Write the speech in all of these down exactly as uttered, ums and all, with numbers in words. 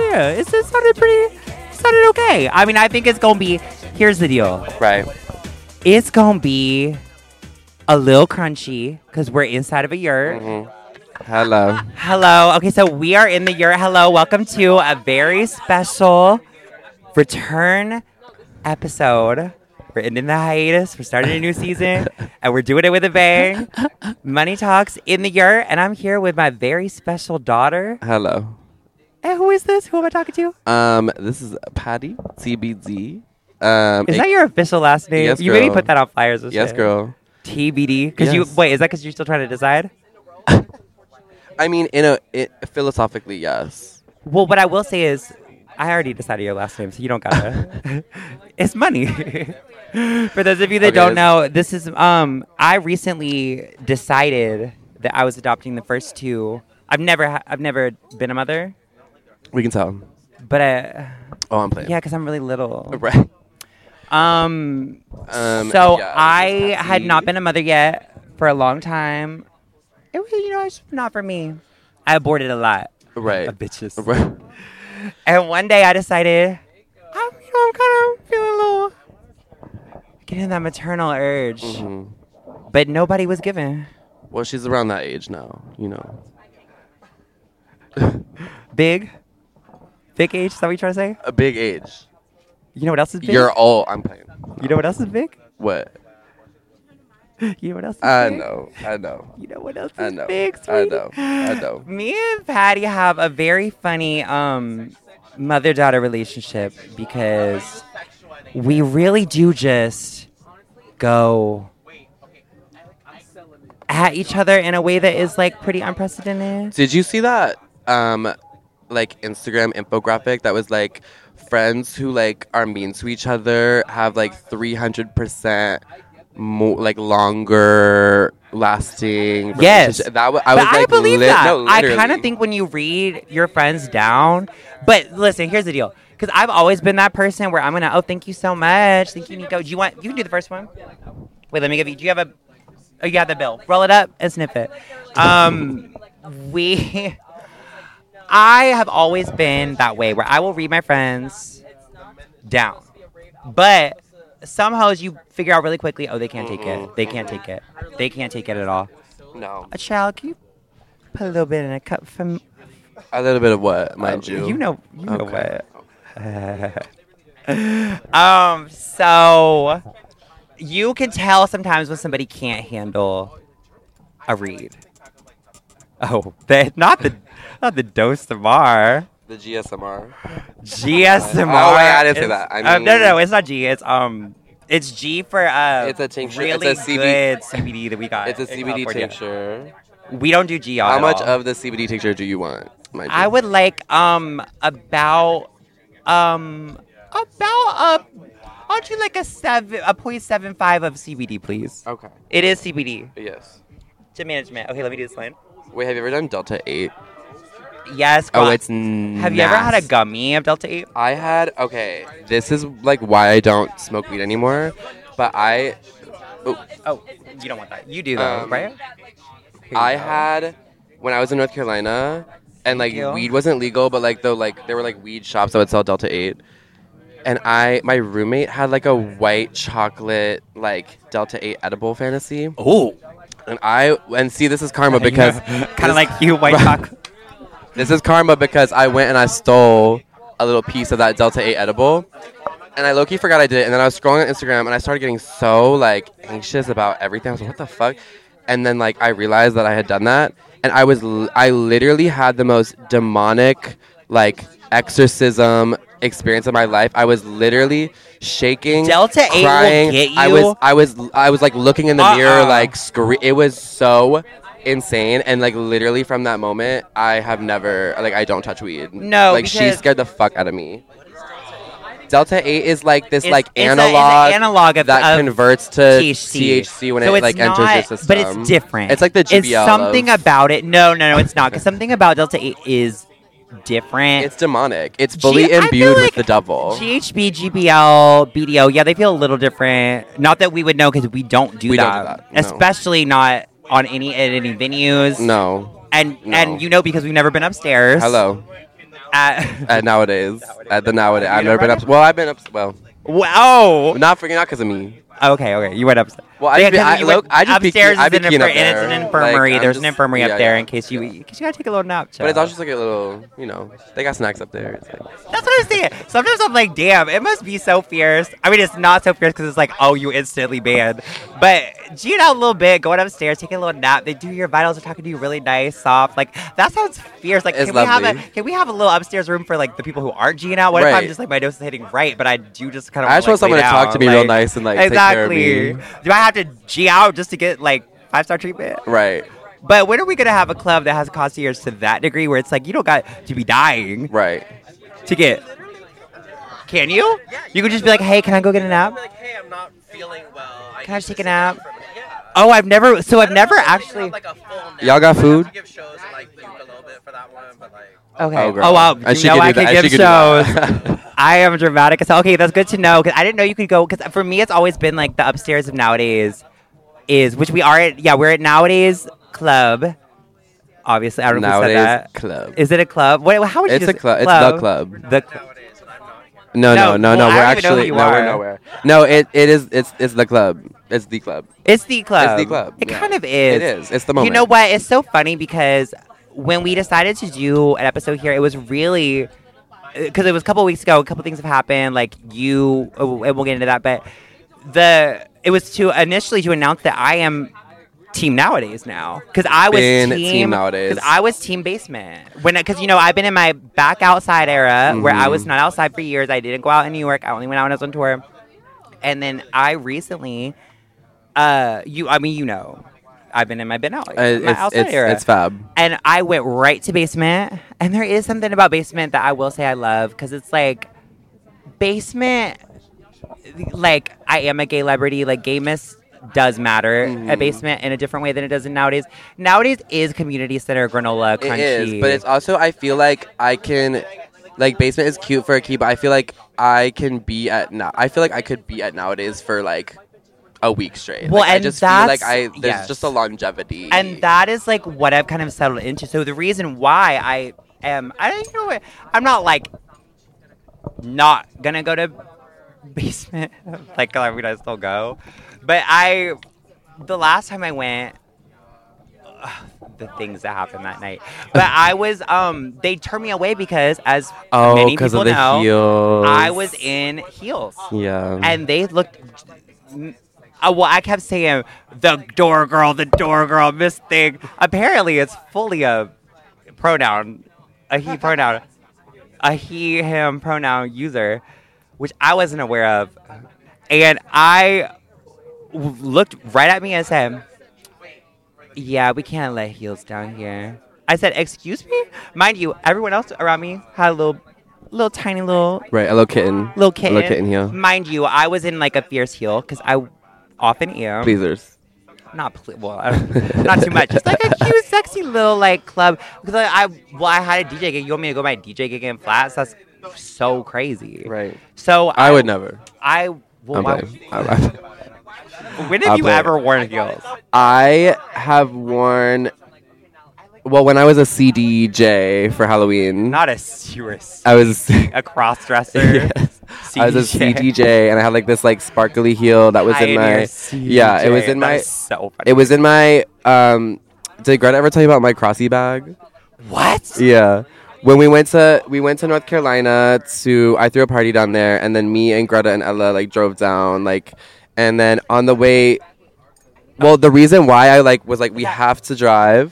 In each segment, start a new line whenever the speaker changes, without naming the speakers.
yeah. It's, it sounded pretty, it sounded okay. I mean, I think it's going to be, here's the deal.
Right.
It's going to be a little crunchy because we're inside of a yurt.
Mm-hmm. Hello.
Hello. Okay, so we are in the yurt. Hello. Welcome to a very special return episode. We're ending the hiatus. We're starting a new season, and we're doing it with a bang. Money Talks in the yurt, and I'm here with my very special daughter.
Hello.
And who is this? Who am I talking to?
Um, this is Patty, T B D. Um,
is that your official last name?
Yes,
you
girl.
maybe put that on flyers or
Yes,
shit.
girl.
T B D? Because
Yes.
you wait, is that because you're still trying to decide?
I mean, in a it, philosophically, yes.
Well, what I will say is, I already decided your last name, so you don't gotta. It's money. For those of you that
Okay,
don't
it's-
know, this is um. I recently decided that I was adopting the first two. I've never, ha- I've never been a mother,
We can tell.
but I,
Oh, I'm playing.
yeah, because I'm really little.
Right.
Um.
Um,
so
yeah,
I
this is
had
Patty.
not been a mother yet for a long time. It was, you know, it's not for me. I aborted a lot.
Right.
Of bitches.
Right.
And one day I decided, I'm, you know, I'm kind of feeling a little, getting that maternal urge.
Mhm.
But nobody was given.
Well, she's around that age now, you know.
Big? Big age? Is that what you're trying to say?
A big age.
You know what else is big?
You're old. I'm playing.
You know what else is big?
What?
You know what else is
I
big?
know. I know.
You know what else
I
is
know.
big,
I
sweetie?
know. I know.
Me and Patty have a very funny um, mother-daughter relationship because we really do just go at each other in a way that is like pretty unprecedented.
Did you see that um like Instagram infographic that was like friends who like are mean to each other have like three hundred percent more like longer lasting
Yes.
relationship? That was I
But
was
I
like
believe
lit-
that.
no,
I
literally.
kind of think when you read your friends down, but listen, here's the deal. Because I've always been that person where I'm gonna, oh, thank you so much, thank you, Nico. Do you want? You can do the first one. Wait, let me give you. Do you have a? Oh, you have the bill. Roll it up and sniff it. Um, we. I have always been that way where I will read my friends down, but some hoes you figure out really quickly. Oh, they can't take it. They can't take it. They can't take it at all.
No.
A child, can you put a little bit in a cup from?
A little bit of what, mind
Oh,
you?
You know, you know
Okay.
what. um. So you can tell sometimes when somebody can't handle a read. Oh, the, not the not the dose of bar.
The G S M R.
G S M R.
Oh, wait, I didn't say
is-
that. I
uh, no, no,
mean-
no, it's not G. It's um, it's G for uh.
It's a tincture- it's
Really
a C B
good C B D that we got.
It's a
in
C B D
California.
tincture.
We don't do G on
How
at
much
all.
of the C B D tincture do you want, mind you?
I would like um about um about a aren't you like a seven a point seven five of C B D, please?
Okay.
It is C B D.
Yes.
To management. Okay, let me do this line.
Wait, have you ever done Delta eight?
Yes.
Oh,
girl.
it's
Have you ever had a
nasty.
gummy of Delta eight?
I had, okay, this is like why I don't smoke weed anymore, but I, oh,
Oh, you don't want that. You do though,
Um,
right? Here you
I
go.
had, when I was in North Carolina, and like
you.
weed wasn't legal, but like though like there were like weed shops that would sell Delta eight, and I, my roommate had like a white chocolate like Delta eight edible fantasy,
Oh.
and I, and see this is karma because
kind of like you, white chocolate.
This is karma because I went and I stole a little piece of that Delta eight edible. And I low-key forgot I did it. And then I was scrolling on Instagram and I started getting so, like, anxious about everything. I was like, what the fuck? And then, like, I realized that I had done that. And I was, l- I literally had the most demonic, like, exorcism experience of my life. I was literally shaking,
Delta eight will
crying.
get
I
you?
was, I was, I was, like, looking in the
Uh-uh.
mirror, like, scre- It was so insane, and like literally from that moment I have never like I don't touch weed.
No,
like she
because-
scared the fuck out of me. Delta eight is like this
It's-
like
it's a- it's an
analog,
analog of-
that
of
converts to
T H C.
T H C when
So
it
it's
like
not,
enters your system.
but it's different.
It's like the G B L
It's something
of-
about it. No, no, no, it's not. Because something about Delta eight is different.
It's demonic. It's fully
G- I feel
imbued
like
with the devil.
G H B, G B L, B D O, yeah, they feel a little different. Not that we would know because we don't do
We don't
that.
do that, no.
Especially not on any at any venues.
no.
And
No.
and you know because we've never been upstairs.
Hello.
At,
At nowadays. At the nowadays.
You
I've
know
never been
about
up. Well, I've been up. Well,
wow.
not freaking out because of me.
Okay, okay. You went upstairs.
Well, I,
Yeah,
be,
'cause
I,
you
look,
went
I just be,
upstairs
I
is
be
an
keying
infir-
up
and it's
there.
an infirmary.
Like,
There's
I'm
an
just-
infirmary
yeah,
up there
yeah.
in case you, because you gotta take a little nap.
But it's
child.
also just like a little, you know, they got snacks up there. It's like,
That's what I'm saying. Sometimes I'm like, damn, it must be so fierce. I mean, it's not so fierce because it's like, oh, you instantly banned. But G'ing out a little bit, going upstairs, taking a little nap. They do your vitals, they're talking to you really nice, soft. Like that sounds fierce. Like,
It's
can we have a
lovely.
can we have a little upstairs room for like the people who aren't G'ing out? What if I'm
Right.
just like my nose is hitting right, but I do just kind of
I just
like,
want someone
lay
to talk
down?
to me real nice and, like, take care of
exactly.
me.
Do I have to G out just to get like five star treatment?
right,
But when are we gonna have a club that has concierge to that degree where it's like you don't got to be dying
right.
to get? Can you? You could just be like, hey, can I go get a nap?
Like, hey, I'm not feeling well.
Can I just take a nap? Oh, I've never. So I've never actually.
Like a full nap.
Y'all got
I have
food?
to give shows and, like puke a little bit for that one, but like.
Okay.
Oh,
Oh,
girl.
wow.
And
You
she
know
could
I
do
could
that. And
give
she could do
shows.
that.
I am dramatic. as hell. Okay, that's good to know because I didn't know you could go. Because for me, it's always been like the upstairs of nowadays is which we are at. Yeah, we're at nowadays club. Obviously, I don't know if we said
Nowadays
that.
club.
Is it a club? What? How would you
It's
just
a club. It's the club.
The cl-
Nowadays, and I'm not here.
No,
No,
no, no,
well,
no.
I
We're
don't even know who
actually
you
no,
are.
we're nowhere. No, it it is. It's it's the club. It's the club.
It's the club.
It's the club.
It
yeah.
kind of is.
It is. It's the moment.
You know what? It's so funny because when we decided to do an episode here, it was really because it was a couple weeks ago. A couple things have happened. Like you, oh, and we'll get into that. But the it was to initially to announce that I am team nowadays now because I was
Been
team,
team nowadays.
because I was team basement when because you know I've been in my back outside era where I was
Mhm.
not outside for years. I didn't go out in New York. I only went out when I was on tour, and then I recently. Uh, you. I mean, you know, I've been in my been out,
Uh,
my
it's
outside
it's
era,
it's fab.
and I went right to basement. And there is something about basement that I will say I love because it's like basement. Like I am a gay celebrity. Like gayness does matter
Mhm.
at basement in a different way than it does in nowadays. Nowadays is community center granola crunchy.
It is, but it's also I feel like I can, like basement is cute for a key, but I feel like I can be at now. I feel like I could be at nowadays for like a week straight.
Well,
like, I
and
just feel like
that's-
I there's
yes.
just a longevity,
And that is like what I've kind of settled into. So the reason why I am, I don't know, what- I'm not like not gonna go to basement. Like I mean, I still go, but I, the last time I went, ugh, the things that happened that night. But I was, um, they turned me away because, as
oh,
many
because
people
of the
know,
heels.
I was in heels.
yeah,
And they looked. Uh, well, I kept saying the door girl, the door girl, Miss Thing. Apparently, it's fully a pronoun, a he pronoun, a he him pronoun user, which I wasn't aware of. And I w- looked right at me and said, "Yeah, we can't let heels down here." I said, "Excuse me." Mind you, everyone else around me had a little, little tiny little
right, a little kitten,
little kitten.
a little kitten heel,
Mind you, I was in like a fierce heel because I often am.
pleasers.
Not ple- well, I don't- not too much. Just like a cute, sexy little like club. Because like, I well, I had a D J gig. You want me to go my D J gig in flats? That's so crazy.
Right,
So
I, would never.
I. Well,
I'm
why-
playing. I, I,
when have
I'll
you
play.
ever worn heels?
I have worn. Well, when I was a C D J for Halloween,
Not a you were a,
I was.
a cross dresser.
yes. I was a C D J and I had like this like sparkly heel that was in my. Yeah, it was in my.
So funny.
It was in my. Um, did Greta ever tell you about my Crossy bag?
What?
Yeah. When we went to we went to North Carolina to I threw a party down there and then me and Greta and Ella like drove down like and then on the way well the reason why I like was like we have to drive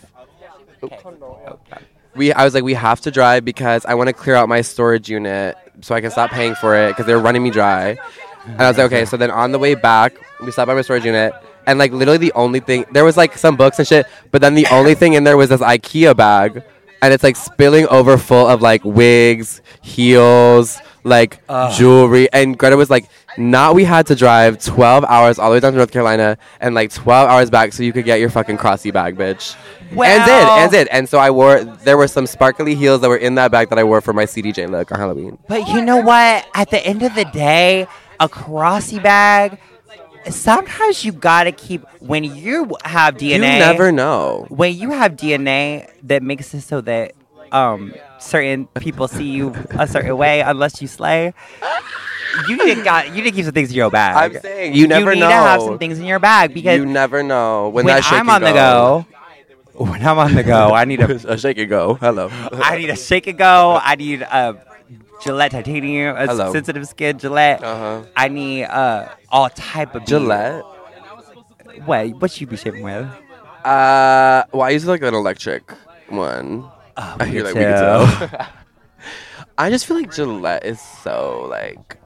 we I was like we have to drive because I want to clear out my storage unit so I can stop paying for it because they're running me dry. And I was like, okay, so then on the way back, we stopped by my storage unit, and like literally the only thing there was like some books and shit, but then the only thing in there was this IKEA bag, and it's like spilling over full of like wigs, heels, like
Ugh.
jewelry. And Greta was like, "Not we had to drive twelve hours all the way down to North Carolina and like twelve hours back so you could get your fucking Crossy bag, bitch."
Well,
And did, and did. And so I wore, there were some sparkly heels that were in that bag that I wore for my C D J look on Halloween.
But you know what? At the end of the day, a crossy bag, sometimes you gotta keep, when you have D N A.
You never know.
When you have D N A that makes it so that um certain people see you a certain way unless you slay. You need to got you need to keep some things in your bag.
I'm saying you never
need
know.
to have some things in your bag because
You never know when,
when
that shake
I'm
and
on the go, when I'm on the go, I need a
a shake and go. Hello.
I need a shake and go. I need a Gillette titanium, a
Hello.
sensitive skin Gillette.
Uh-huh.
I need uh all type of beard.
Gillette.
What? What you be shaving with?
Uh, well, I use like an electric one.
Oh,
I
me
feel like
too.
we can tell. I just feel like Gillette is so like.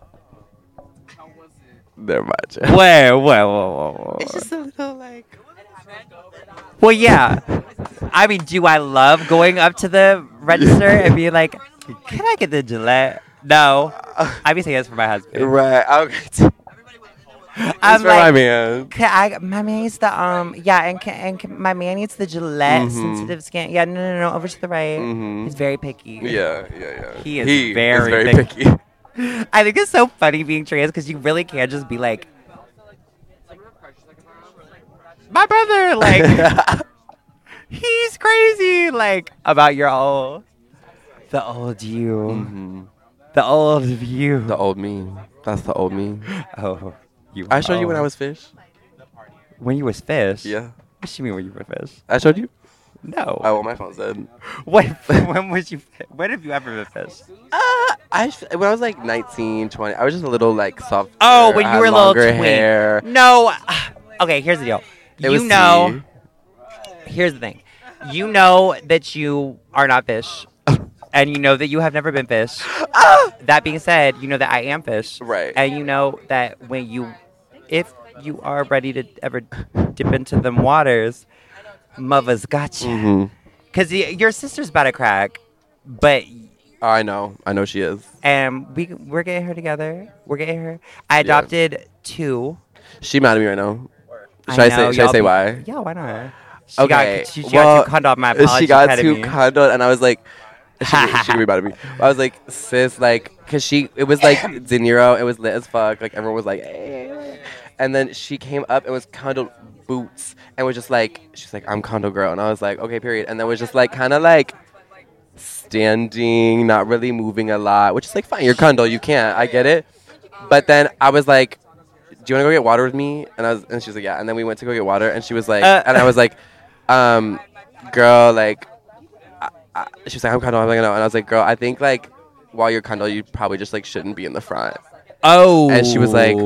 Never mind.
Wait, wait, wait, wait,
It's just a little like.
Well, yeah. I mean, do I love going up to the register and being like, "Can I get the Gillette?" No, I be saying this for my husband.
Right. Okay.
I'm
It's for my
like,
man.
Can I, my man needs the um, yeah, and can, and can, my man needs the Gillette
Mhm.
sensitive skin. Yeah, no, no, no, over to the right.
Mhm.
He's very picky.
Yeah, yeah, yeah.
He is
he
very
is very
picky.
picky.
I think it's so funny being trans because you really can't just be like, my brother, like, he's crazy, like, about your old, the old you,
Mhm.
the old you.
The old me. That's the old me.
Oh, you.
I showed you when I
old.
was fish.
When you was fish?
Yeah.
What you mean when you were fish?
I showed you.
No.
Oh, well, my phone said.
What? When was you? fi- When have you ever been fish?
Uh, I sh- when I was like nineteen, twenty, I was just a little like soft.
Oh, when
I
you
had
were a little
longer
twink.
hair.
No. Okay, here's the deal.
It
you
was
know.
C.
Here's the thing. You know that you are not fish, and you know that you have never been fish. That being said, you know that I am fish,
Right.
and you know that when you, if you are ready to ever dip into them waters, mother's got you.
Mhm.
Cause y- your sister's about to crack, but
I know. I know she is.
and we we're getting her together. We're getting her. I adopted two.
She mad at me right now. Should
I
I,
know,
say? Should I
y'all
say
be-
why?
Yeah, why not? She
Okay.
got she, she
well,
got too conned off my apology.
She got
ahead of
too
me.
conned, and I was like, she, she could be mad at me. I was like, sis, like, cause she, it was like De Niro. It was lit as fuck. Like everyone was like, hey. And then she came up and was condo boots and was just like, she's like, I'm condo girl, and I was like, okay, period. And then was just like, kind of like standing, not really moving a lot, which is like fine. You're condo, you can't. I get it. But then I was like, do you want to go get water with me? And I was, and she was like, yeah. And then we went to go get water, and she was like,
Uh.
and I was like, um, girl, like, I, I, she was like, I'm condo. I'm like, no. And I was like, girl, I think like while you're condo, you probably just like shouldn't be in the front.
Oh.
And she was like,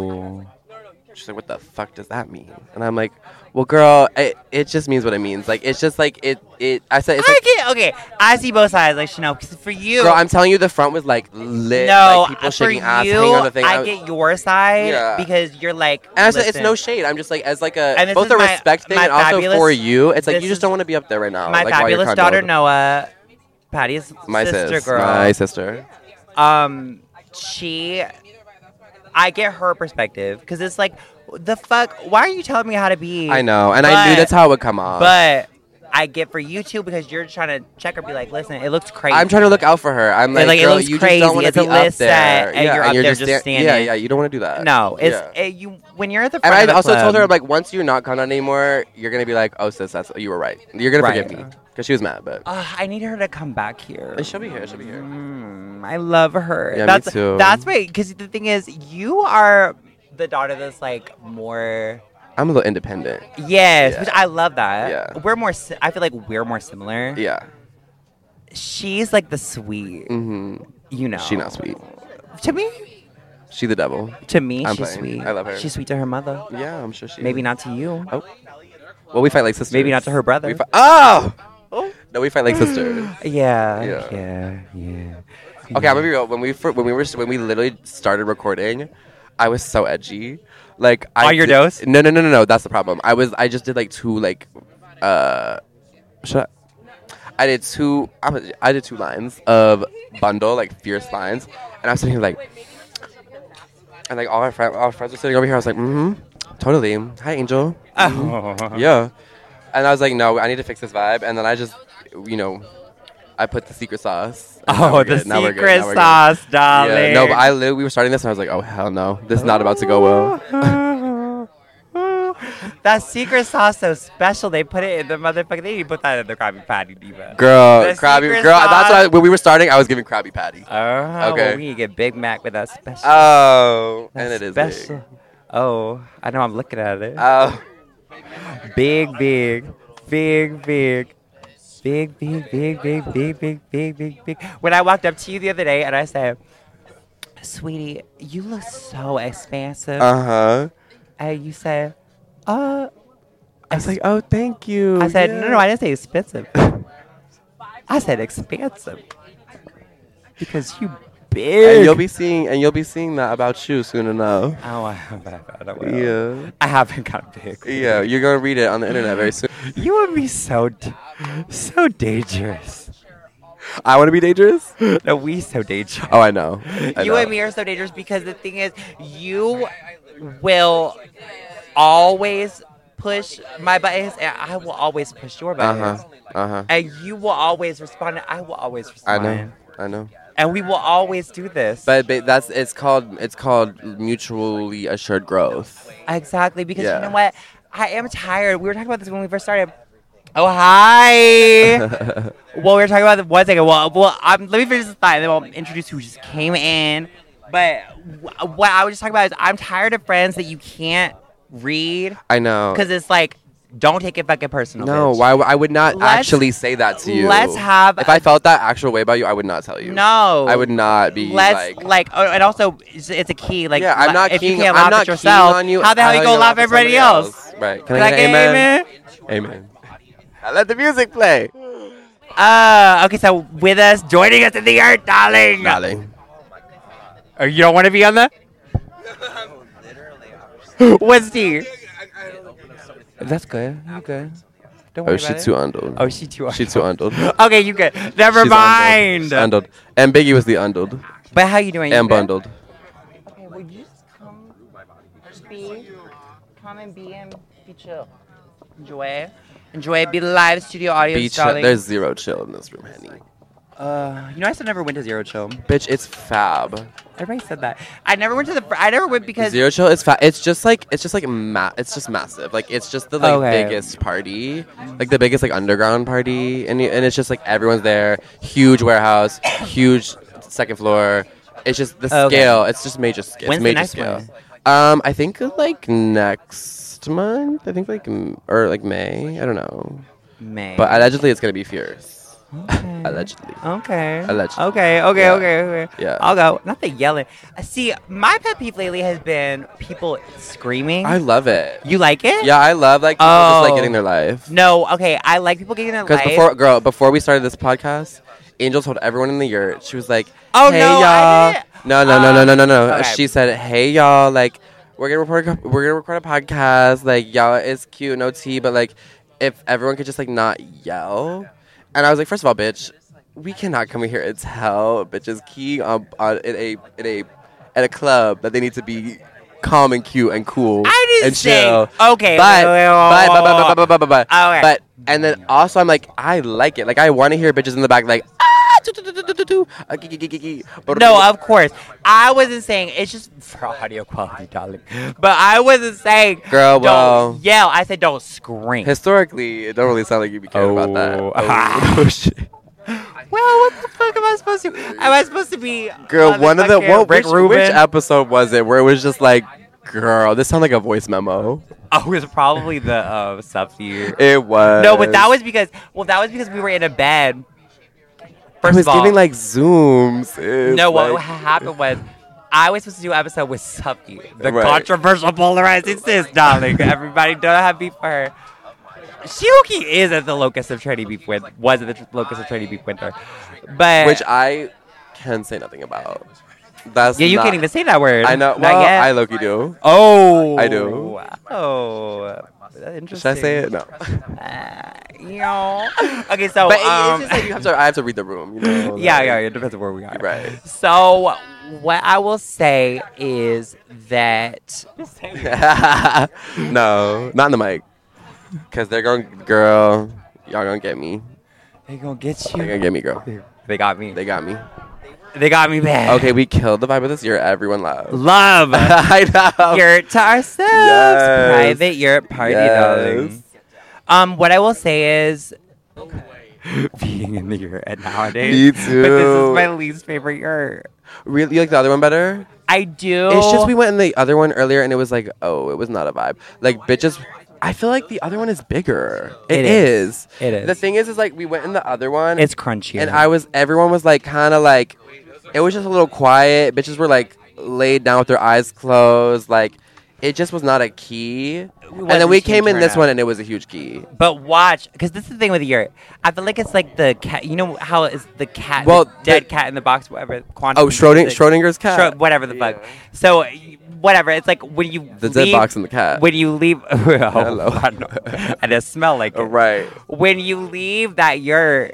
she's like, what the fuck does that mean? And I'm like, well, girl, it, it just means what it means. Like, it's just like, it, it, I said, it's
I
like,
get okay. I see both sides. Like Chanel, because for you,
girl, I'm telling you, the front was like lit.
no,
like, people
for
shaking
you,
ass, hanging on the thing.
I
was-
get your side
Yeah.
because you're like.
And I said, it's
listen,
no shade. I'm just like, as like a,
And this
both
is
a
my-
respect thing
my
and also
fabulous-
for you. It's like,
this
you just
is
don't want to be up there right now.
My
like, while you're
fabulous daughter
condoed.
Noah, Patty's
My
sister
sis,
girl.
my sister.
Um, she, I get her perspective because it's like, the fuck. Why are you telling me how to be?
I know, and I knew
But-
that's how it would come off.
But I get for you too because you're trying to check her, be like, listen, it looks crazy.
I'm trying to look out for her. I'm like,
like, it
girl,
looks
you
crazy.
just don't want to
It's a
be up
list
there.
set, and
yeah,
you're
and
up
you're
there
just
just
sta-
standing.
Yeah, yeah, you don't want to do that.
No, it's
Yeah.
it, you when you're at the
And
front
I
of the
also
club,
told her, like, once you're not condoed anymore, you're gonna be like, oh, sis, that's you were right. You're gonna
Right.
forgive me because she was mad, but
"Ugh, I need her to come back here.
she'll be here. She'll be here.
Mm, I love her.
Yeah, me
that's
too.
that's why. Because the thing is, you are the daughter that's like more.
I'm a little independent.
Yes,
Yeah.
which I love that.
Yeah.
We're more. si- I feel like we're more similar.
Yeah.
She's like the sweet.
hmm
You know.
She not sweet.
To me,
She the devil.
to me,
I'm
she's
playing.
sweet.
I love her.
She's sweet to her mother.
Yeah, I'm sure she.
Maybe
is.
not to you.
Oh. Well, we fight like sisters.
Maybe not to her brother.
We fi- oh. No, we fight like sisters.
Yeah.
Yeah.
Yeah. Yeah.
Okay, I'm gonna be real. When we fir- when we were when we literally started recording, I was so edgy. Like I
On your
did-
dose?
No, no, no, no, no. That's the problem. I was I just did like two like uh, shut up. I did two. I, was, I did two lines of bundle like fierce lines, and I was sitting here like, and like all our friends, all our friends were sitting over here. I was like, mm-hmm, totally. Hi, Angel.
Oh.
Yeah. And I was like, no, I need to fix this vibe. And then I just, you know, I put the secret sauce. And now
Oh,
we're
the
good. Now we're good.
secret
Now we're good.
sauce, darling.
Yeah, no, but I li- we were starting this and I was like, oh hell no, this is not about to go well.
That secret sauce so special. They put it in the motherfucking. They didn't put that in the Krabby Patty, diva.
Girl,
The
Krabby,
secret
girl. That's what I,
sauce.
when we were starting. I was giving Krabby Patty.
Oh,
Okay.
well, we need to get Big Mac with that special.
Oh,
that
and it is
special.
big.
Oh, I know. I'm looking at it.
Oh,
Big, big, big, big. Big, big, big, big, big, big, big, big, big. When I walked up to you the other day and I said, sweetie, you look so expansive.
uh huh.
And you said, uh,
I was like, oh, thank you.
I said,
yeah.
no, no, I didn't say expensive. I said expansive. Because you big.
And you'll be seeing, and you'll be seeing that about you soon enough.
Oh, I, I don't know.
Yeah.
I haven't got big.
Yeah, you're gonna read it on the internet very soon.
You would be so, d- so dangerous.
I want to be dangerous.
No, we so dangerous.
Oh, I know. I
You
know.
and me are so dangerous because the thing is, you will always push my buttons, and I will always push your
Uh
buttons.
huh. Uh huh.
And you will always respond, and I will always
I
respond.
know. I know.
And we will always do this.
But, but that's it's called it's called mutually assured growth.
Exactly, because
Yeah.
you know what? I am tired. We were talking about this when we first started. Oh, hi. Well, we were talking about the one second. Well, well um, let me finish this thought, and then we'll introduce who just came in. But w- what I was just talking about is I'm tired of friends that you can't read
I know.
because it's like, don't take it fucking personal.
No,
bitch.
why? w- I would not
Let's-
actually say that to you.
let's have
If
a-
I felt that actual way about you, I would not tell you.
No.
I would not be
Let's
like.
like, oh, and also it's, it's a key. Like,
yeah, I'm
la-
not
if
keen.
you can't
I'm
laugh
not
at yourself,
keen on you.
how the hell you gonna laugh at everybody else?
Right? Can,
Can
I
I
get
get
an amen?
amen?
Amen. I let the music play.
Uh, okay, so with us, joining us in the earth, darling.
Darling.
Or you don't want to be on the? What's the? That's good. You good? Don't worry
Oh,
about
she
it.
too undled.
Oh, she too.
She too undled.
Okay, you good? Never
She's
mind.
Undled. Ambiguously undled.
But how you doing? You
And
good?
bundled.
Okay, would you just come, be, come and be and be chill. Enjoy it. Enjoy it. Be the live studio audience,
Be chill.
darling.
There's zero chill in this room, honey.
Uh, you know, I still never went to Zero Chill.
Bitch, it's fab.
Everybody said that. I never went to the. fr- I never went because.
Zero chill is fat. It's just like it's just like ma- It's just massive. Like it's just the like
Okay.
biggest party, like the biggest like underground party, and y- and it's just like everyone's there. Huge warehouse, huge second floor. It's just the
Okay.
scale. It's just major scale.
When's
it's
the
major
next
scale.
one?
Um, I think like next month. I think like m- or like May. I don't know.
May.
But allegedly, it's gonna be fierce.
Okay.
Allegedly.
Okay.
Allegedly.
Okay. Okay.
Yeah.
Okay. Okay.
Yeah.
I'll go. Not the yelling. Uh, See, my pet peeve lately has been people screaming.
I love it.
you like it?
Yeah, I love like people just like
Oh.
getting their life.
No. Okay. I like people getting their
Because
life.
before, girl, before we started this podcast, Angel told everyone in the yurt. She was like,
Oh,
"Hey
no, I
y'all."
didn't-
No, no, no, no, no, no, no.
Okay.
She said, "Hey y'all, like we're gonna record, a, we're gonna record a podcast. Like y'all is cute, no tea, but like if everyone could just like not yell." And I was like, first of all, bitch, we cannot come in here and tell bitches keying on, on in a in a at a club that they need to be calm and cute and cool
I didn't
and
say-
chill.
okay,
but
wait, wait, wait,
but, but,
wait,
but, but, but, but, but, but,
Okay.
but and then also I'm like, I like it. Like I want to hear bitches in the back like ah do, do, do, do, do, do, do, ah, gee, gee, gee, gee, gee.
No, of course. I wasn't saying it's just for audio quality, darling. But I wasn't saying
Girl,
don't
well-
yell. I said don't scream.
Historically, it don't really sound like you be caring about that.
Oh.
Oh, shit.
Well, what the fuck am I supposed to? Am I supposed to be?
Girl, one of the
motherfucking
what,
Rick
which,
Rubin?
which episode was it where it was just like, girl, this sounded like a voice memo.
Oh, it was probably the uh, Safi.
It was.
No, but that was because well, that was because we were in a bed.
I
First
was
of all,
giving like zooms. It's
no, what
like-
happened was I was supposed to do an episode with Safi, the
Right.
controversial polarizing sis, darling. Everybody don't have beef for her. Shiuki is at the locus of Trinity Beef with was at the tr- locus of Trinity Beef Winter, but
which I can say nothing about. That's
yeah, you
not,
can't even say that word.
I know.
Not
Well,
yet.
I Loki do.
Oh,
I do.
Oh, interesting.
Should I say it? No.
Uh, you know. Okay, so
But it-
um,
it's just like you have to. I have to read the room. You know.
yeah,
like-
yeah, it depends on where we are.
Right.
So what I will say is that
no, not in the mic. Cause they're going, girl. Y'all gonna get me.
they gonna get
They
you.
gonna get me, girl.
They got me.
They got me.
They got me bad.
Okay, we killed the vibe of this year. Everyone loves.
Love.
I know.
Yurt to ourselves.
Yes.
Private yurt party,
Yes.
darling. Um, what I will say is being in the yurt at nowadays.
Me too.
But this is my least favorite yurt.
Really, you like the other one better?
I do.
It's just we went in the other one earlier, and it was like, oh, it was not a vibe. Like bitches. I feel like the other one is bigger.
It
it
is.
is.
It is.
The thing is, is like we went in the other one.
It's crunchy.
And I was, everyone was like, kind of like, it was just a little quiet. Bitches were like laid down with their eyes closed. Like, it just was not a key. And then we came in this one, and it was a huge key.
But watch, because this is the thing with yurt. I feel like it's like the cat. You know how is the cat?
Well,
the dead
the-
cat in the box, whatever. Quantum
Oh, Schrodinger,
physics.
Schrodinger's cat.
Schro- whatever the fuck. So, whatever. It's like when you
The
leave,
dead box and the cat.
When you leave, oh,
Hello.
I know. And it smell like it.
Oh, right.
When you leave that yurt,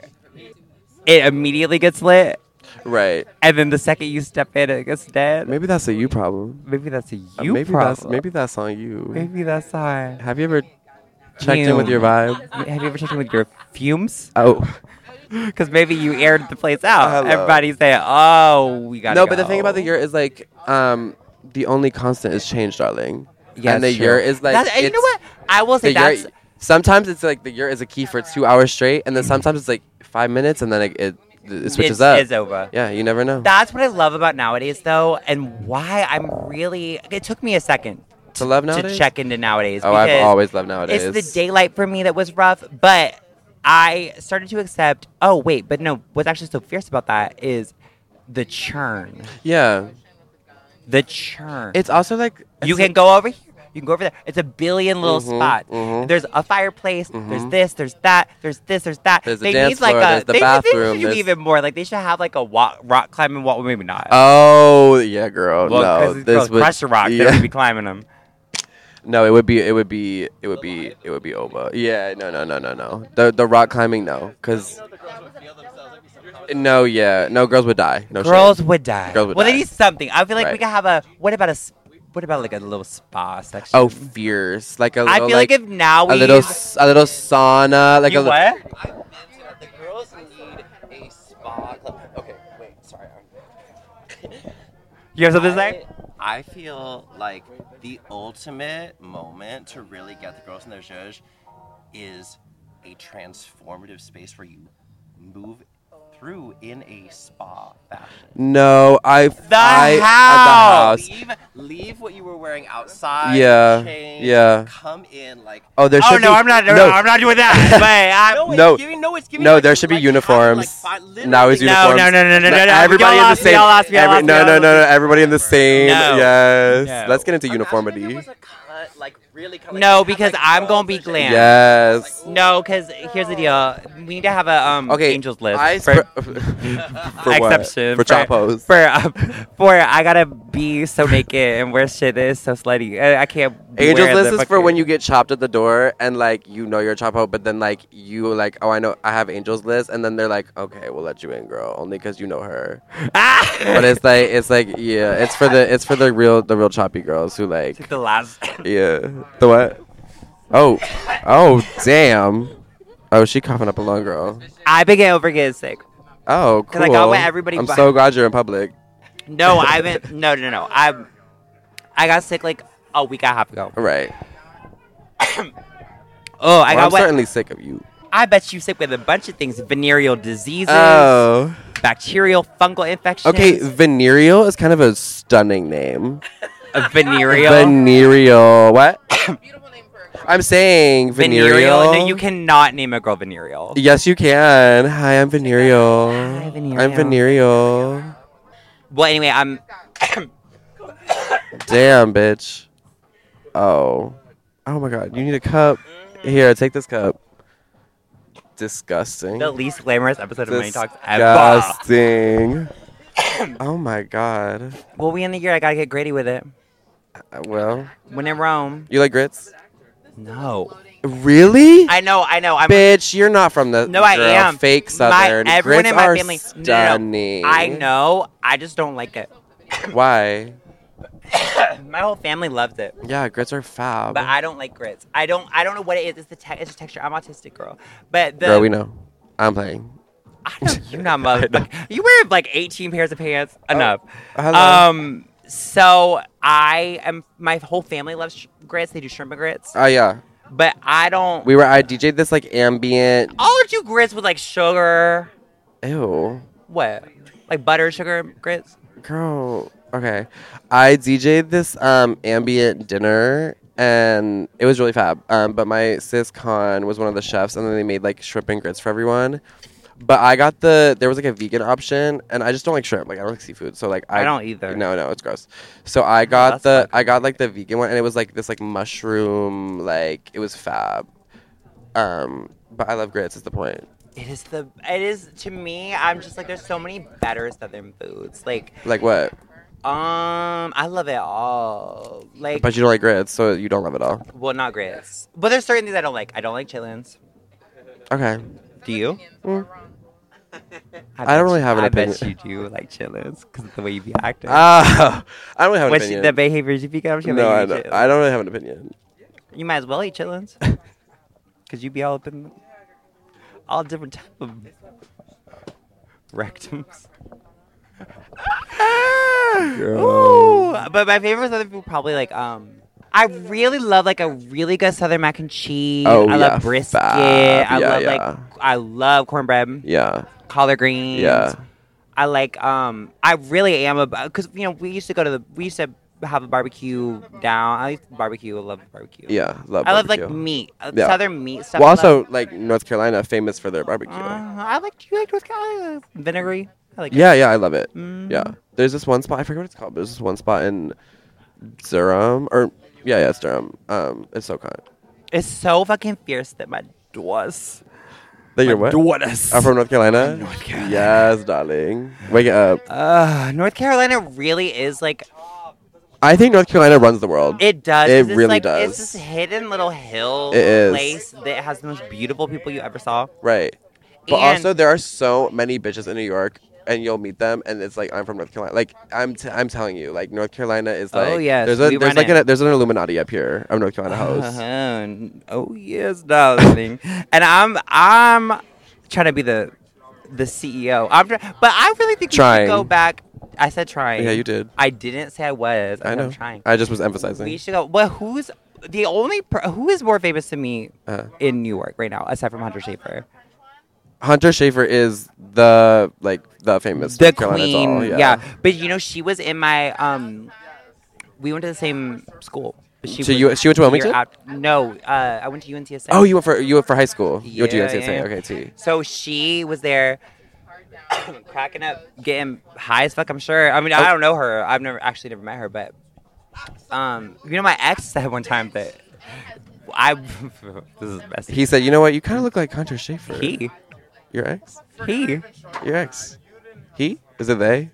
it immediately gets lit,
Right.
and then the second you step in, it gets dead.
Maybe that's a you problem.
Maybe that's a
Uh,
you
maybe
problem.
that's maybe that's on you.
Maybe that's on.
Have you ever checked in with your vibe?
Have you ever checked in with your fumes?
Oh.
Because maybe you aired the place out.
Hello.
Everybody's saying, "Oh, we got."
No, but the thing about the yurt is like, um, the only constant is change, darling.
Yeah,
and the
true.
yurt is like,
That's, and you know
it's-
what? I will say
the
that's
yurt, sometimes it's like the yurt is a key for two hours straight, and then sometimes it's like five minutes, and then it it, it switches
it's,
up.
It's over.
Yeah, you never know.
That's what I love about nowadays, though, and why I'm really. It took me a second
to love nowadays.
to check into nowadays.
Oh, I've
because
always loved nowadays.
It's the daylight for me that was rough, but I started to accept. Oh wait, but no. What's actually so fierce about that is the churn.
Yeah,
The churn.
it's also like
You
it's
can go over here. You can go over there. It's a billion little
Mhm,
spots.
mhm.
There's a fireplace. There's
Mhm.
this. There's that. There's this. There's that.
There's the
they
dance
need like
floor,
a.
there's the
they,
bathroom,
They should do
there's-
even more. Like they should have like a walk, rock climbing wall. Maybe not.
Oh yeah, girl.
well,
no,
these
this
girls
would
crush the rock. They
yeah.
would be climbing them.
No, it would be, it would be, it would be, it would be over. Yeah, no, no, no, no, no. The the rock climbing, no, because no, yeah, no, girls would die. No,
Girls
shit.
would die.
Girls would
well,
die.
they need something. I feel like we
Right.
could have a. What about a? s- What about like a little spa section?
Oh, fierce, like a
I
little,
feel like, if now we
a little,
use-
s- a little sauna, like
you
a li-
what?
I meant it. The girls need a spa club. Okay, wait, sorry.
You have something to say?
I feel like the ultimate moment to really get the girls in their zhuzh is a transformative space where you move through in a spa fashion.
No, I,
The
I,
house.
At the house.
Leave, leave what you were wearing outside.
Yeah,
change,
yeah.
Come in like.
Oh, there should
Oh no,
be,
I'm not. No,
no,
I'm not doing that. But I,
No, it's
No.
giving, no, it's giving
No,
like,
there should be
like you have,
uniforms.
like, five-
Now it's
literally-
No,
uniforms.
no, no, no, no, no, no.
Everybody
Y'all
in the
lost me,
same.
y'all lost me, y'all
every-
lost me,
no,
y'all
no,
lost
no,
me.
no. Everybody in the same.
No.
Yes.
No.
Let's get into
Imagine if
uniformity.
there was a cut, like, really cut, like,
No,
you had,
because
like,
I'm gonna
curls
be
or
glam.
shit.
Yes.
No, because here's the deal. We need to have a um
Okay.
angels list
I
for,
sp- for what?
exception
For chapos.
For um, for I gotta be so naked and wear shit that is so slutty. I, I can't.
Angels
wear
list
the
is for when
fucking-
you get chopped at the door and like you know you're a chapo, but then like you like oh I know I have angels list and then they're like okay we'll let you in girl only because you know her.
Ah!
But it's like it's like yeah it's for the it's for the real the real choppy girls who like
the last.
yeah the what oh oh damn oh she coughing up a lung girl
I began over getting sick.
oh cool
'Cause I got what everybody
I'm
bu-
so glad you're in public.
No, I haven't. No, no, no. I I got sick like a week and a half ago.
Right.
Oh, I
Well,
got
I'm
what?
certainly sick of you.
I bet you sick with a bunch of things: venereal diseases,
Oh.
bacterial, fungal infections.
Okay, venereal is kind of a stunning name.
a venereal.
Venereal. What? I'm saying venereal.
No, you cannot name a girl venereal.
Yes, you can. Hi, I'm venereal.
Hi, venereal.
I'm venereal.
Well, anyway, I'm.
Damn, bitch. Oh. Oh my god. You need a cup? Here, take this cup. Disgusting.
the least glamorous episode of Money Talks ever.
Disgusting. Oh my god.
Well, we in the year. I gotta get gritty with it.
Uh, Well,
When in Rome.
you like grits?
No.
Really?
I know. I know. I'm.
Bitch, you're not from the
No, I
girl,
am.
fake southern.
My, everyone
grits
in my
are
family. No, no, no.
stunning.
I know. I just don't like it.
Why?
My whole family loves it.
Yeah, grits are fab.
But I don't like grits. I don't. I don't know what it is. It's the te- it's the texture. I'm autistic, girl. But the
Girl, we know. I'm playing.
I know you're not
I
mother.
know.
You wear like eighteen pairs of pants. Enough.
hello.
Um. So I am. My whole family loves sh- grits. They do shrimp and grits,
Oh yeah.
but I don't.
We were. I D J'd this like ambient.
I'll do grits with like sugar.
Ew.
What? Like butter, sugar grits.
Girl. Okay. I D J'd this um ambient dinner. And it was really fab. Um, but my sis Con was one of the chefs, and then they made like shrimp and grits for everyone. But I got the there was like a vegan option, and I just don't like shrimp. Like I don't like seafood, so like I,
I don't either.
No, no, it's gross. So I got
that's
the
fucking
I got like the vegan one, and it was like this like mushroom, like it was fab. Um, but I love grits. Is the point?
It is the. It is to me. I'm just like there's so many better southern foods. Like
Like what?
um, I love it all. Like
But you don't like grits, so you don't love it all.
well, not grits, but there's certain things I don't like. I don't like chitlins.
Okay.
Do you?
Mm.
I,
I
bet
don't really
you-
have an
I
opinion.
bet you do like chitlins because of the way you be acting.
Ah, I don't really have an
Which
opinion.
the behaviors you pick up.
no, I don't. I don't really have an opinion.
You might as well eat chitlins because you be all up in all different type of rectums. Ooh, but my favorite southern food probably like um. I really love like a really good southern mac and cheese.
Oh,
I
yeah,
love brisket.
fab.
I
Yeah,
love
yeah.
like I love cornbread,
Yeah.
collard greens.
Yeah.
I like um I really am about because you know we used to go to the we used to have a barbecue down. I used to barbecue. I love barbecue.
Yeah. Love
I love like
barbecue.
meat, uh,
Yeah.
southern meat stuff.
Well,
I love.
also like North Carolina, famous for their barbecue.
Uh, I like. Do you like North Carolina vinegary? I like.
Yeah, yeah, I love it.
Mm.
Yeah, there's this one spot. I forget what it's called. But there's this one spot in Durham, or yeah, yeah, it's Durham. Um, it's so kind.
It. It's so fucking fierce that my doors.
That you're
my
what?
daughters.
I'm from North Carolina.
North Carolina.
Yes, darling. Wake it up.
Uh, North Carolina really is like
I think North Carolina runs the world.
it does.
It
'cause it's
really
like,
does.
It's this hidden little hill
It is.
place that has the most beautiful people you ever saw.
Right. But
And-
also, there are so many bitches in New York, and you'll meet them, and it's like I'm from North Carolina. Like I'm, t- I'm telling you, like North Carolina is like.
Oh, yes,
There's a,
we
there's
run
like
it.
a, there's an Illuminati up here of North Carolina hoes.
Uh-huh. Oh yes, darling. And I'm I'm trying to be the the C E O. I'm try- but I really think we
Trying.
should go back. I said trying.
Yeah, you did.
I didn't say I was. I,
I
said
know.
I'm trying.
I just was emphasizing.
We should go. Well, who's the only per- who is more famous to me
Uh,
in New York right now aside from Hunter Schafer?
Hunter Schafer is the like the famous
The
North Carolina
queen.
doll,
yeah.
yeah.
But you know, she was in my um. We went to the same school. But She
So
was
you- she went to
a year
Wilmington?
out- no, uh, I went to U N T S A.
Oh, you went for you went for high school. You went to
Yeah,
U N C S A.
yeah.
Okay, T.
So she was there, cracking up, getting high as fuck. I'm sure. I mean, I don't know her. I've never actually never met her, but um, you know, my ex said one time that I. This is messy.
He said, "You know what? You kind of look like Hunter Schafer."
He
Your ex?
he
Your ex? He? Is it they?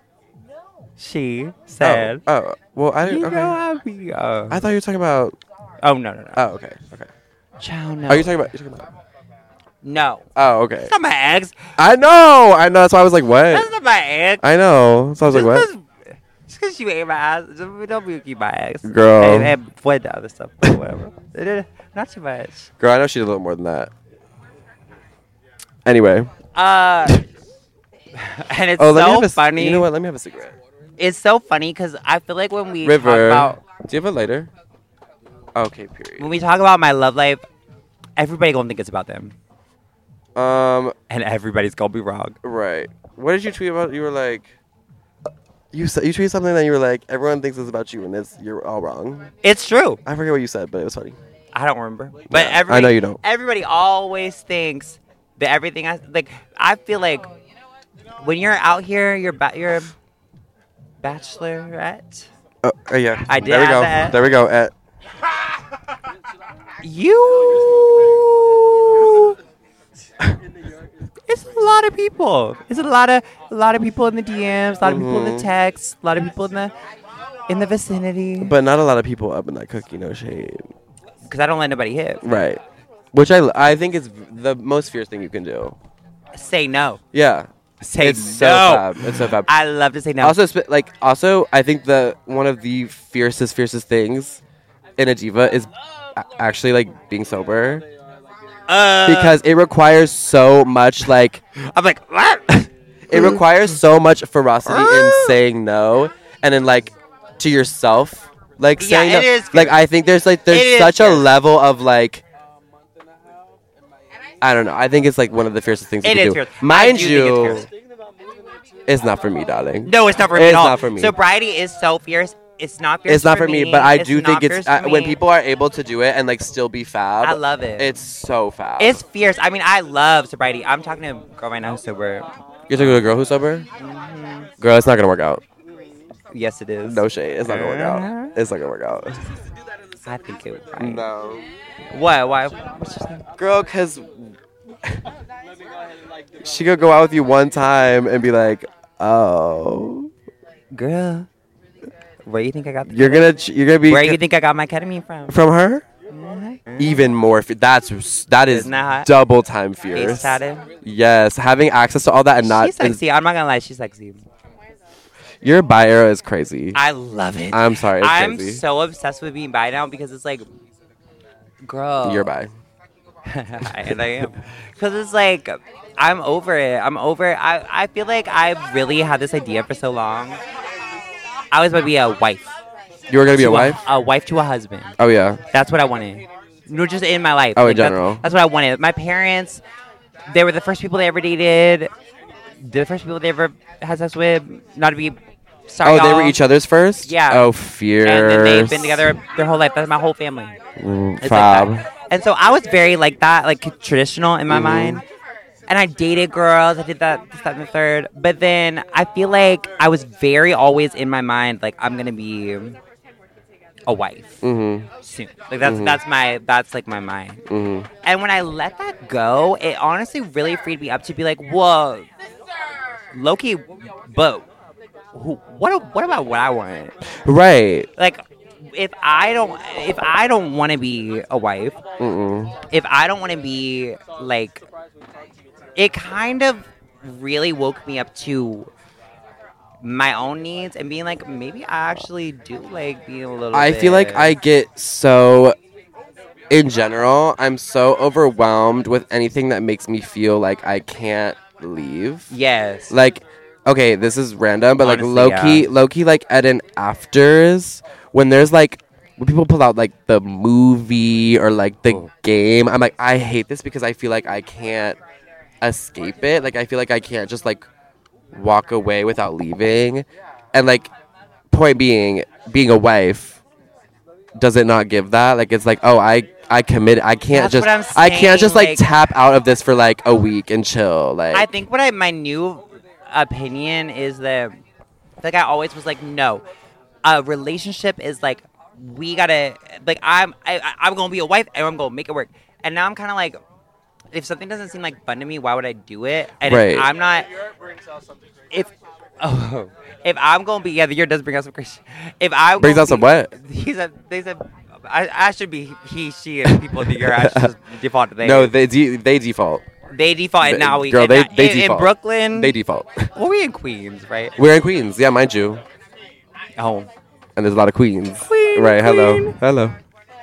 she said.
Oh, oh. Well, I
You
okay.
know I be. Uh,
I thought you were talking about.
oh no no no.
Oh, okay, okay.
Child, no.
Are you talking about? You're talking about?
No.
Oh, okay.
That's not my ex.
I know, I know. That's why I was like, what?
That's not my ex.
I know. So I was like, what?
Just because you ate my ass, just don't be keep my ex.
Girl.
And, and avoid the other stuff, but whatever. It is- Not too much.
Girl, I know she did a little more than that. Anyway.
Uh, and it's
Oh, let me
so
have a,
funny.
You know what? Let me have a cigarette.
It's so funny because I feel like when we
River.
talk about
Do you have a lighter? Okay, period.
when we talk about my love life, everybody gonna think it's about them,
Um,
and everybody's gonna be wrong.
right. What did you tweet about? You were like, you said you tweeted something that you were like, everyone thinks it's about you, and it's you're all wrong.
It's true.
I forget what you said, but it was funny.
I don't remember, but
Yeah, I
everybody,
know you don't.
Everybody always thinks that everything. I like. I feel like when you're out here, you're ba- you're a bachelorette.
Oh, uh, yeah.
I did
There we
have
go.
that.
There we go. At
You. It's a lot of people. It's a lot of a lot of people in the D Ms, a lot of people in the
Mhm.
texts, a lot of people in the in the vicinity.
but not a lot of people up in that cookie. No shade.
Because I don't let nobody hit.
Right. Which I I think is the most fierce thing you can do.
Say no.
Yeah.
Say
it's so
no.
fab. It's so fab.
I love to say no.
Also, sp- like, also, I think the one of the fiercest, fiercest things in a diva is a- actually like being sober.
Uh,
because it requires so much like
I'm like, what?
it requires so much ferocity in saying no, and then like to yourself, like
Yeah,
saying
it
no.
is
Like
scary.
I think there's like
It
there's
is
such a
scary.
level of like. I don't know. I think it's like one of the fiercest things you
It
can
is
do.
fierce. I
Mind
do think
you,
it's fierce.
it's not for me, darling.
No, it's not for me
It's
at all.
not for me.
Sobriety is so fierce. It's not fierce.
It's not for me, but I do think
not
it's
fierce
uh,
for
when
me.
people are able to do it and like still be fab.
I love it.
It's so fab.
It's fierce. I mean, I love sobriety. I'm talking to a girl right now who's sober.
You're talking to a girl who's sober?
Mm-hmm.
Girl, it's not gonna work out.
Yes, it is.
No shade. It's not gonna work
Uh-huh.
out. It's not gonna work out.
I think it would. Right.
No.
What? Why? What's your name?
Girl, cause she could go out with you one time and be like, oh,
Girl, where you think I got? The
you're gonna ch- you're gonna be
Where you think I got my ketamine from?
from her.
Mm-hmm.
Even more. Fe- that's that is
Isn't that hot?
double time
Face
fierce.
tatted.
Yes, having access to all that and not.
She's sexy. I'm not gonna lie. She's sexy.
Your bi era is crazy.
I love it.
I'm sorry. It's
I'm
crazy.
so obsessed with being bi now because it's like, girl.
You're bi.
And I am. Because it's like, I'm over it. I'm over it. I, I feel like I really had this idea for so long. I was going to be a wife.
You were gonna be a
To
wife.
A, wife to a husband.
Oh yeah.
That's what I wanted. No, just in my life.
Oh, in
Like, that's-
general.
That's, what I wanted. My parents, they were the first people they ever dated. The first people they ever had sex with. Not to be sorry.
Oh, they were
y'all.
each other's first.
Yeah.
Oh, fierce.
And then they've been together their whole life. That's my whole family.
Mm,
It's
fab.
like that. And so I was very like that, like traditional in my
Mhm.
mind. And I dated girls. I did that, this, that, and the third. But then I feel like I was very always in my mind, like I'm gonna be a wife
Mhm.
soon. Like that's
Mhm.
that's my that's like my mind.
Mhm.
And when I let that go, it honestly really freed me up to be like, whoa, Loki, but who, what what about what I want?
Right.
Like, if I don't if I don't want to be a wife,
Mm-mm.
if I don't want to be like, it kind of really woke me up to my own needs and being like, maybe I actually do like being a little.
I feel like
bit-
I get so. In general, I'm so overwhelmed with anything that makes me feel like I can't leave.
Yes.
Like, okay, this is random, but like
Honestly,
low key,
yeah.
low key, like at an afters when there's like when people pull out like the movie or like the
Oh.
game, I'm like, I hate this because I feel like I can't escape it. Like I feel like I can't just like walk away without leaving. And like, point being, being a wife does it not give that? Like it's like, oh, I I committed. I can't
That's
just
what I'm
I can't just
saying,
like,
like-
tap out of this for like a week and chill. Like
I think what I my new opinion is that like I always was like, no, a relationship is like we gotta like I'm I, I- I'm gonna be a wife and I'm gonna make it work. And now I'm kind of like, if something doesn't seem like fun to me, why would I do it? And
Right.
if I'm not, if oh, if I'm gonna be yeah, the year does bring out some crazy. If I
Brings out some what?
He said they said. I, I should be he, she, and people of the year. I should just default to they.
no, they de- they default.
They default, and
They-
now we
girl,
and
they-
now-
they
in,
default.
in Brooklyn.
They default.
Well, we in Queens, right?
We're in Queens, yeah, mind you,
Oh,
and there's a lot of queens.
Queen,
right? Hello,
queen.
hello.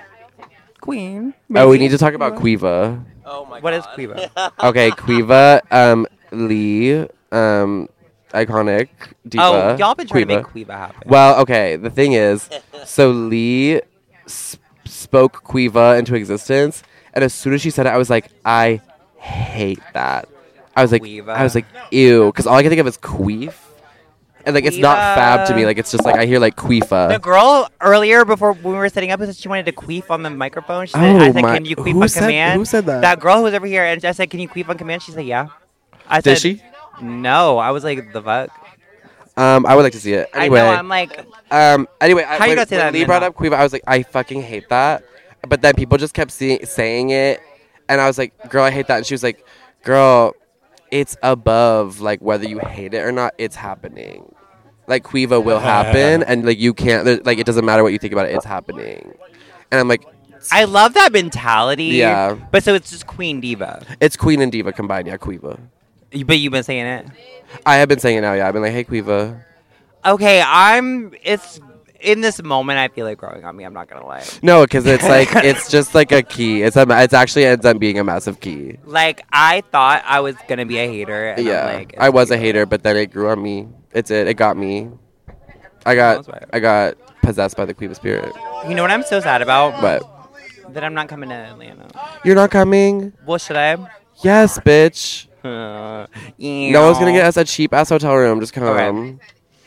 Queen.
Oh, we
maybe.
need to talk about Quiva.
Oh my
What is
god.
Quiva?
Okay, Quiva, um, Lee, um, iconic diva.
Oh, y'all been trying
Quiva.
to make Quiva happen.
Well, okay. The thing is, so Lee s- spoke Quiva into existence, and as soon as she said it, I was like, I hate that. I was like,
Quiva.
I was like, ew, because all I can think of is queef, and like it's not fab to me.
Quiva.
Like it's just like I hear like
The
queefa.
girl earlier, before when we were setting up, said she wanted to queef on the microphone. She said,
Oh
I said,
my-
"Can you queef
who
on
said-
command?"
who said that?
That girl who was over here, and I said, "Can you queef on command?" She said, "Yeah." I
Did
said,
she?
No. I was like, "The fuck."
Um, I would like to see it. Anyway,
I know. I'm like,
Um. Anyway, I,
How you
when,
gonna say
when
that
Lee
and
brought
then
up Quiva, I was like, I fucking hate that. But then people just kept see- saying it, and I was like, girl, I hate that. And she was like, girl, it's above like whether you hate it or not. It's happening. Like Quiva will happen, and like you can't. there- Like it doesn't matter what you think about it. It's happening. And I'm like,
I love that mentality.
Yeah.
But so it's just Queen Diva.
it's Queen and Diva combined. Yeah, Quiva.
You- But you've been saying it.
I have been saying it now. Yeah, I've been like, hey, Quiva.
Okay, I'm. It's in this moment, I feel like growing on me. I'm not gonna lie.
No, because it's like it's just like a key. It's a it's actually ends up being a massive key.
Like I thought I was gonna be a hater. And
Yeah,
I'm like,
I was a
it's
hater, but then it grew on me. It's it. It got me. I got I got possessed by the Queen Spirit.
You know what I'm so sad about?
But
That I'm not coming to Atlanta.
you're not coming?
Well, should I?
Yes, bitch.
Uh,
No one's gonna get us a cheap ass hotel room. Just come.
Okay.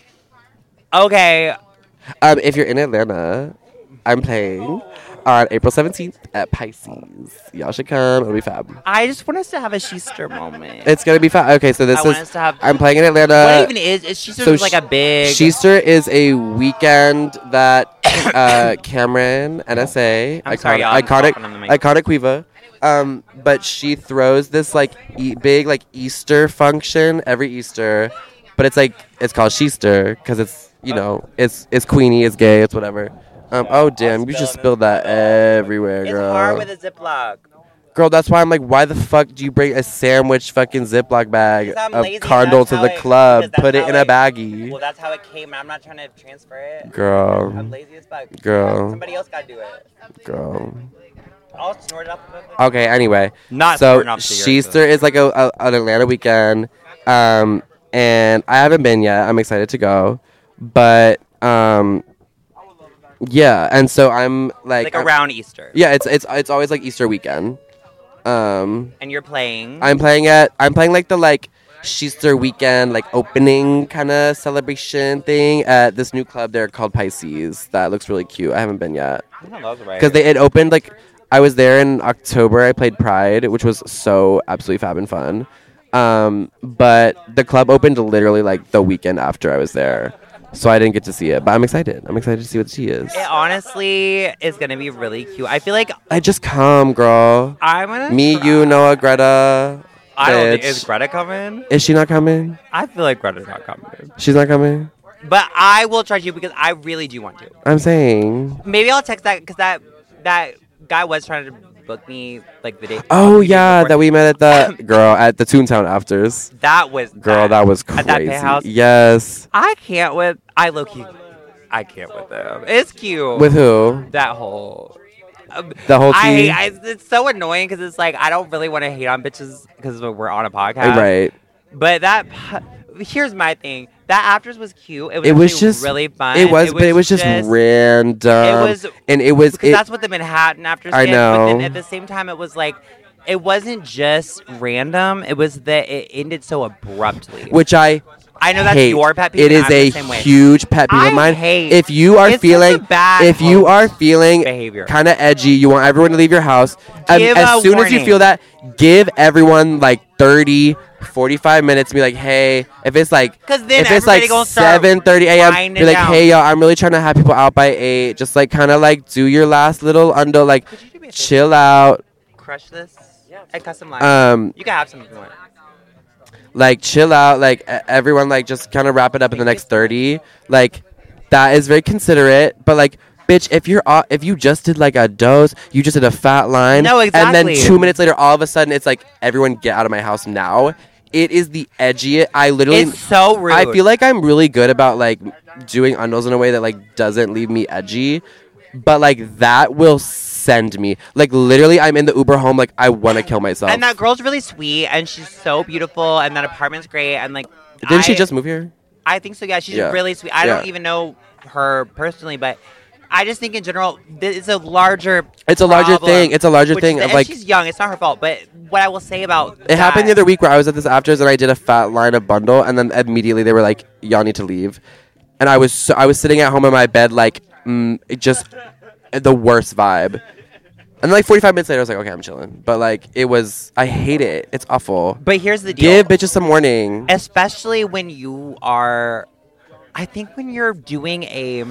Okay.
Um, if you're in Atlanta, I'm playing on April seventeenth at Pisces. Y'all should come. It'll be fab.
I just want us to have a Sheester moment.
It's gonna be fab. Okay, so this
I
is.
want us to have.
I'm playing in Atlanta.
What even is? Is Sheester
so
like a big?
Sheester is a weekend that uh, Cameron, N S A,
I'm
iconic,
sorry, y'all, I'm
iconic,
talking on the mic.
iconic Quiva. Um, but she throws this like e- big like Easter function every Easter, but it's like it's called Sheester because it's you know it's it's Queenie, it's gay, it's whatever. Um, oh damn, you just spilled that everywhere,
It's
girl.
hard with a Ziploc.
Girl, that's why I'm like, why the fuck do you bring a sandwich fucking Ziploc bag
Because I'm
of
lazy and
Condol
that's
to
how
the
it-
club,
because that's
put it
how
in a
it-
baggie?
Well, that's how it came. I'm not trying to transfer it.
Girl,
I'm lazy as fuck.
Girl.
Somebody else gotta do it.
girl.
I'll snort it off the book.
Okay, anyway.
Not
so
snorting off cigarettes,
Sheester is like a, a an Atlanta weekend, um, and I haven't been yet. I'm excited to go, but um, yeah, and so I'm like,
Like
I'm-
around Easter.
yeah, it's it's it's always like Easter weekend. Um,
And you're playing.
I'm playing at I'm playing like the like Sheester weekend like opening kind of celebration thing at this new club there called Pisces that looks really cute. I haven't been yet because they it opened like. I was there in October. I played Pride, which was so absolutely fab and fun. Um, but the club opened literally like the weekend after I was there, so I didn't get to see it. But I'm excited. I'm excited to see what she is.
It honestly is gonna be really cute. I feel like
I just come, girl.
I'm gonna.
Me,
try-
you, Noah, Greta.
I don't think
bitch.
is Greta coming.
Is she not coming?
I feel like Greta's not coming.
She's not coming.
But I will try to because I really do want to.
I'm saying.
Maybe I'll text that because that that guy was trying to book me like the day.
Oh
the day
yeah,
before.
that we met at the girl at the Toontown afters.
That was
Girl, that was
At that
crazy.
penthouse?
Yes.
I can't with I low key. I can't with them. It's cute.
With who?
that whole. Um,
The whole
I,
tea?
I it's so annoying because it's like I don't really want to hate on bitches because we're on a podcast.
Right.
But that here's my thing. That afters was cute. It was,
It was
actually
just
really fun.
It was, but it was just, random.
It was
and it was.
because
It,
that's what the Manhattan afters
I
did. But then
know.
at the same time, it was like it wasn't just random. It was that it ended so abruptly.
which I
I know that's
hate.
your pet peeve.
It
and
is
I'm
a
the same way.
huge pet peeve
I
of mine.
hate-
if you are
it's such
feeling,
a bad
if you are
host
feeling
behavior.
kind of edgy, you want everyone to leave your house. Um,
Give
as
a
soon as you
warning.
feel that, give everyone like thirty, forty-five minutes. And be like, hey, if it's like,
'Cause then
if it's
everybody
like
gonna start
seven thirty a.m.,
winding
be like,
down.
hey, y'all, I'm really trying to have people out by eight. Just like kind of like do your last little undo, like
Could you do me a favor?
chill out.
Crush this at custom line.
Um,
you can have some if you want.
like chill out, like e- everyone like just kind of wrap it up in the next thirty. Like that is very considerate, but like bitch, if you're uh, if you just did like a dose, you just did a fat line,
No,
and then
exactly.
two minutes later all of a sudden it's like everyone get out of my house now. It is the edgiest. I literally
It's so rude.
I feel like I'm really good about like doing undles in a way that like doesn't leave me edgy, but like that will send me like literally I'm in the Uber home like I want to kill myself.
And that girl's really sweet, and she's so beautiful, and that apartment's great, and like.
Didn't she
I-
just move here?
I think so. Yeah, she's
Yeah.
really sweet. I
Yeah.
don't even know her personally, but I just think in general th- it's a larger.
It's a larger
problem,
thing. It's a larger
which
thing
is-
of
and
like
she's young. It's not her fault. But what I will say about
it happened the
that-
other week where I was at this afters and I did a fat line of bundle and then immediately they were like, "Y'all need to leave," and I was so, I was sitting at home in my bed like mm, it just the worst vibe. And then, like forty-five minutes later, I was like, "Okay, I'm chilling," but like it was I hate it. It's awful.
But here's the deal.
Give bitches some warning.
Especially when you are, I think when you're doing a.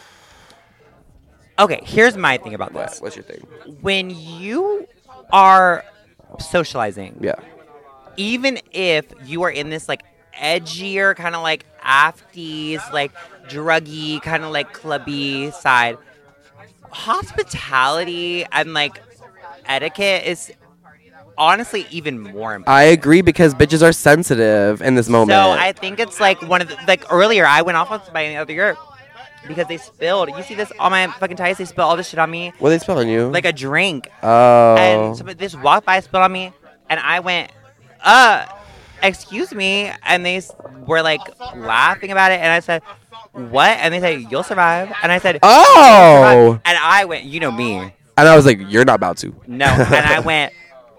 Okay, here's my thing about
What?
this.
What's your thing?
When you are socializing,
Yeah.
even if you are in this like edgier kind of like afties, like druggy, kind of like clubby side, hospitality and like etiquette is honestly even more important.
I agree because bitches are sensitive in this moment.
So I think it's like one of the, like earlier I went off with my other year because they spilled. You see this on my fucking tights? They spilled all this shit on me,
What they spell on you?
like a drink.
oh.
And somebody this walked by, spilled on me, and I went, uh, excuse me. And they s- were like laughing about it, and I said, what? And they said, you'll survive. And I said,
oh.
and I went, you know me.
And I was like, you're not about to.
No. And I went,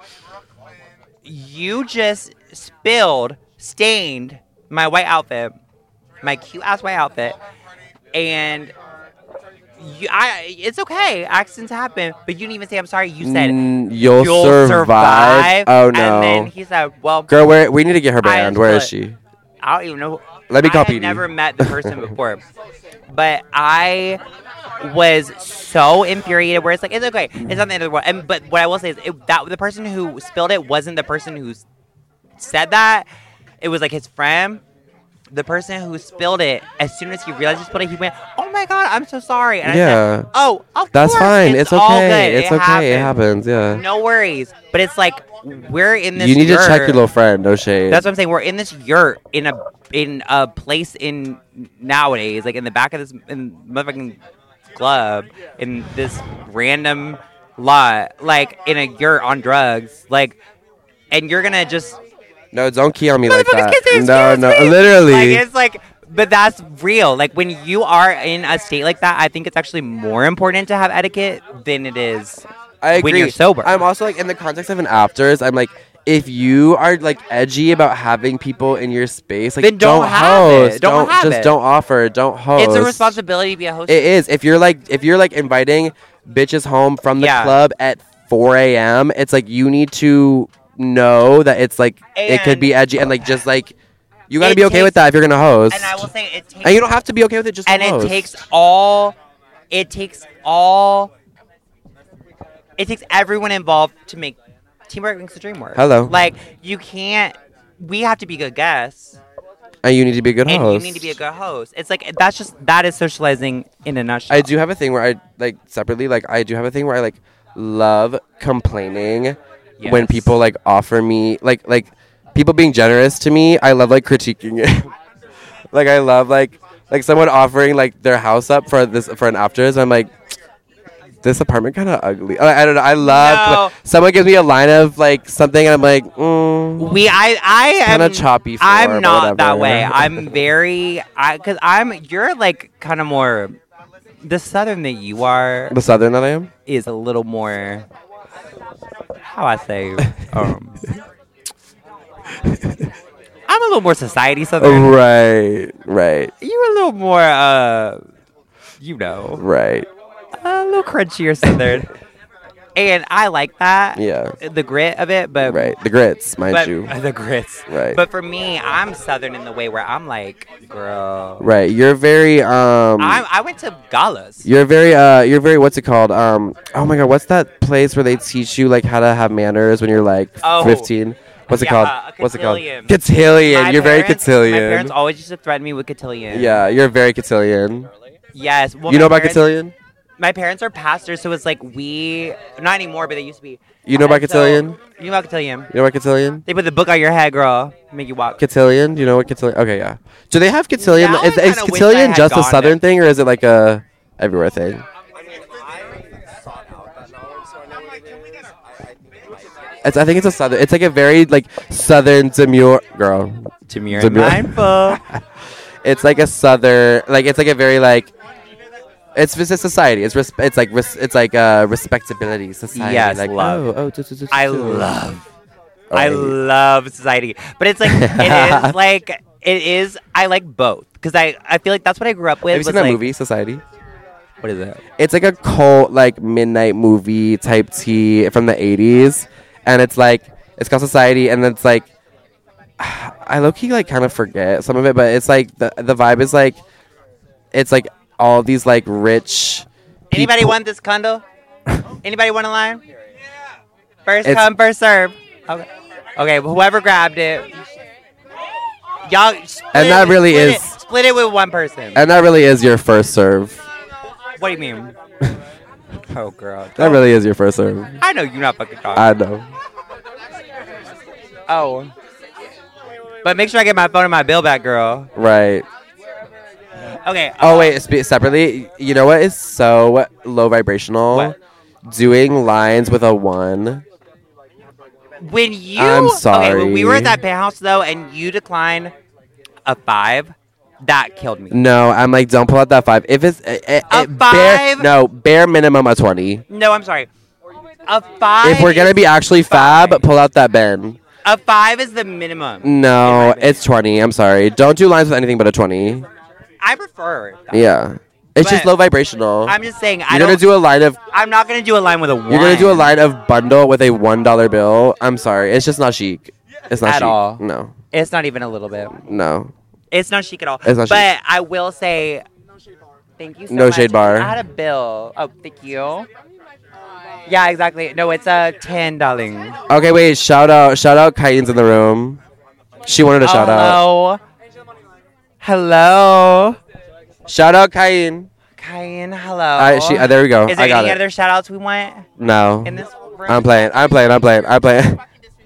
you just spilled, stained my white outfit, my cute ass white outfit, and you, I. It's okay. Accidents happen, but you didn't even say I'm sorry. You said
Mm, you'll,
you'll
survive. Oh no.
And then he said, well,
Girl, where we need to get her
I
banned.
just
Where
feel
is
it.
she?
I don't even know.
Let me
I
call
had
P D.
never met the person before, but I was so infuriated. Where it's like, it's okay, it's not the end of the world. And but what I will say is it, that the person who spilled it wasn't the person who s- said that. It was like his friend. The person who spilled it, as soon as he realized he spilled it, he went, "Oh my god, I'm so sorry." And I
Yeah.
said, "Oh, of
That's
course,
fine.
It's,
It's,
all
okay.
good.
It's
it
okay. It
happens.
happens. Yeah.
No worries." But it's like we're in this.
You need to check
yurt.
your little friend. No shade.
That's what I'm saying. We're in this yurt in a in a place in nowadays, like in the back of this in motherfucking club, in this random lot, like in a yurt on drugs, like, and you're gonna just
no, don't key on me like
motherfuckers
that.
can't say
No,
excuse
no,
me.
literally.
Like it's like, but that's real. Like when you are in a state like that, I think it's actually more important to have etiquette than it is
I agree.
when you're sober.
I'm also like in the context of an afters. I'm like, if you are like edgy about having people in your space, like
Then don't have it.
host.
Don't have
just
it.
don't offer. Don't host.
It's a responsibility to be a host.
It is. If you're like if you're like inviting bitches home from the
Yeah.
club at four a.m., it's like you need to know that it's like it could
And-
be edgy and like just like you got to
It
be okay
takes-
with that if you're gonna host.
And I will say it takes
And you don't have to be okay with it. Just
and
host.
it takes all it takes all it takes everyone involved to make teamwork makes the dream work.
Hello.
Like you can't we have to be good guests
and you need to be a good
and
host.
you need to be a good host. It's like that's just that is socializing in a nutshell.
I do have a thing where I like separately like I do have a thing where I like love complaining when
Yes.
people like offer me like like people being generous to me. I love like critiquing it. Like I love like like someone offering like their house up for this for an afters. I'm like, this apartment kind of ugly. I, I don't know. I love
No.
like, someone gives me a line of like something and I'm like, mm,
we I I am
kind of choppy. For,
I'm
but
not that
whatever.
way. I'm very I cuz I'm you're like kind of more the southern that you are
the southern that I am.
is a little more how I say um I'm a little more society southern.
Right, right,
You're a little more uh you know,
right.
a little crunchier southern. And I like that.
Yeah.
The grit of it, but
Right. The grits, mind
but,
you.
the grits.
Right.
But for me, I'm southern in the way where I'm like, girl.
Right. You're very um
I'm, I went to galas.
you're very uh you're very what's it called? Um oh my god, what's that place where they teach you like how to have manners when you're like
Oh.
fifteen? What's it
Yeah,
called?
a
What's it called?
cotillion.
Cotillion.
My
You're very
parents-
cotillion.
My parents always used to threaten me with cotillion.
Yeah, you're very cotillion.
Yes. Well,
You
my
know about
parents-
cotillion?
My parents are pastors, so it's like we not anymore, but they used to be.
You know about
And so-
cotillion?
You know about cotillion?
You know about cotillion?
They put the book on your head, girl, make you walk.
Cotillion? Do you know what cotillion? Okay, yeah. Do they have cotillion?
Now
Is,
I
is
kinda wish I
cotillion
had
just a
gone
southern
there.
thing or is it like a everywhere thing? It's, I think it's a southern. It's like a very like southern demure girl.
Demure
Demure.
mindful.
It's like a southern, like it's like a very like, it's it's a society. It's res- it's like res- it's like uh respectability society.
Yes,
like
love.
oh oh. tu- tu- tu- tu-
I
tu.
love,
Oh,
I
hate-
love society, but it's like it is like it is. I like both because I I feel like that's what I grew up with.
Have you
was
seen that
like,
movie Society?
What is it?
It's like a cult like midnight movie type tea from the eighties, and it's like it's called Society, and it's like I low key like kind of forget some of it, but it's like the the vibe is like it's like all these like rich.
Anybody
people-
want this condo? Anybody want a line? First
It's-
come, first serve. Okay. Okay. Whoever grabbed it, y'all. Split
And
it
that
with-
really
split
is-
it- split it with one person.
And that really is your first serve.
What do you mean? Oh, girl.
That really is your first serve.
I know you're not fucking talking.
I know.
Oh. But make sure I get my phone and my bill back, girl.
Right.
Okay.
Oh
uh,
wait, spe- separately. You know what is so low vibrational?
What?
Doing lines with a one.
When you,
I'm
Okay, when we were at
sorry.
that penthouse though, and you declined a five, that killed me.
No, I'm like, don't pull out that five. If it's it, it,
A
it bare,
five?
no, bare minimum a twenty.
No, I'm sorry. A five.
If we're gonna be actually fab,
fine.
pull out that Ben.
A five is the minimum.
No,
in my opinion.
it's twenty. I'm sorry. Don't do lines with anything but a twenty.
I prefer. That.
Yeah, it's just
But
low vibrational.
I'm just saying. I
You're
don't.
gonna do a line of.
I'm not gonna do a line with a one.
You're gonna do a line of bundle with a one dollar bill. I'm sorry. It's just not chic. It's not
At
chic.
all.
No,
It's not even a little bit.
no.
It's not chic at all.
It's not
but
chic.
I will say, thank you so
No
much.
shade bar.
I had a bill. Oh, thank you. Yeah, exactly. No, it's a ten, darling.
Okay, wait. Shout out. Shout out. Kaien's in the room. She wanted a
Oh,
shout out.
hello. Hello.
Shout out, Kaien.
Kyan, hello.
I, she, uh, there we go.
Is there
I got
any
it.
other shout outs we want
No.
in this room?
I'm playing. I'm playing. I'm playing. I'm playing.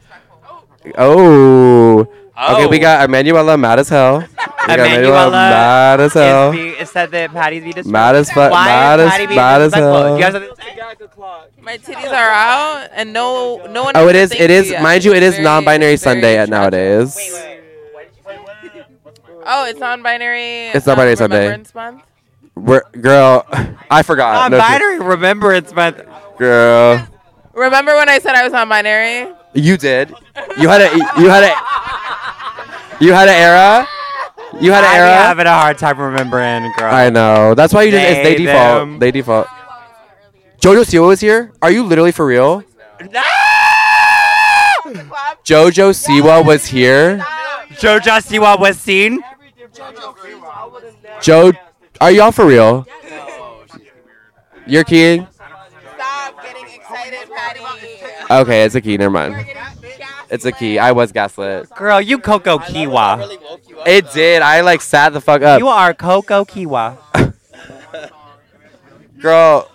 Oh. Okay, we got Emanuela mad as hell. We got
Emanuela
mad as hell.
Is be, it said that Patty's be disrespectful.
Mad as fuck.
Why
Mad
is
as
Patty being
mad as
disrespectful?
hell.
Do you have something to say?
My titties are out, and no, no one.
Oh, it
has
is.
to
It
thank
is.
yet.
Mind you, it is
Very-
non-binary
very
Sunday at
tragic.
nowadays.
Wait, wait, wait. What did you say?
Oh, it's non-binary.
It's non-binary Sunday.
Remembrance Month.
We're, girl, I forgot. No,
Non-binary Remembrance Month.
girl,
Remember when I said I was non-binary?
you did. You had a. You had a. You had an era. You had an
I'm
era.
having a hard time remembering, girl.
I know. That's why you just. It's, they
They,
default.
them.
They default. Jojo Siwa was here. Are you literally for real?
No!
Jojo Siwa was here.
Jojo Siwa was seen.
Joe, are y'all for real? You're keying?
Stop getting excited, Patty.
Okay, it's a key. Never mind. It's a key. I was gaslit.
Girl, you Coco Kiwa.
It did. I like sat the fuck up.
You are Coco Kiwa.
Girl,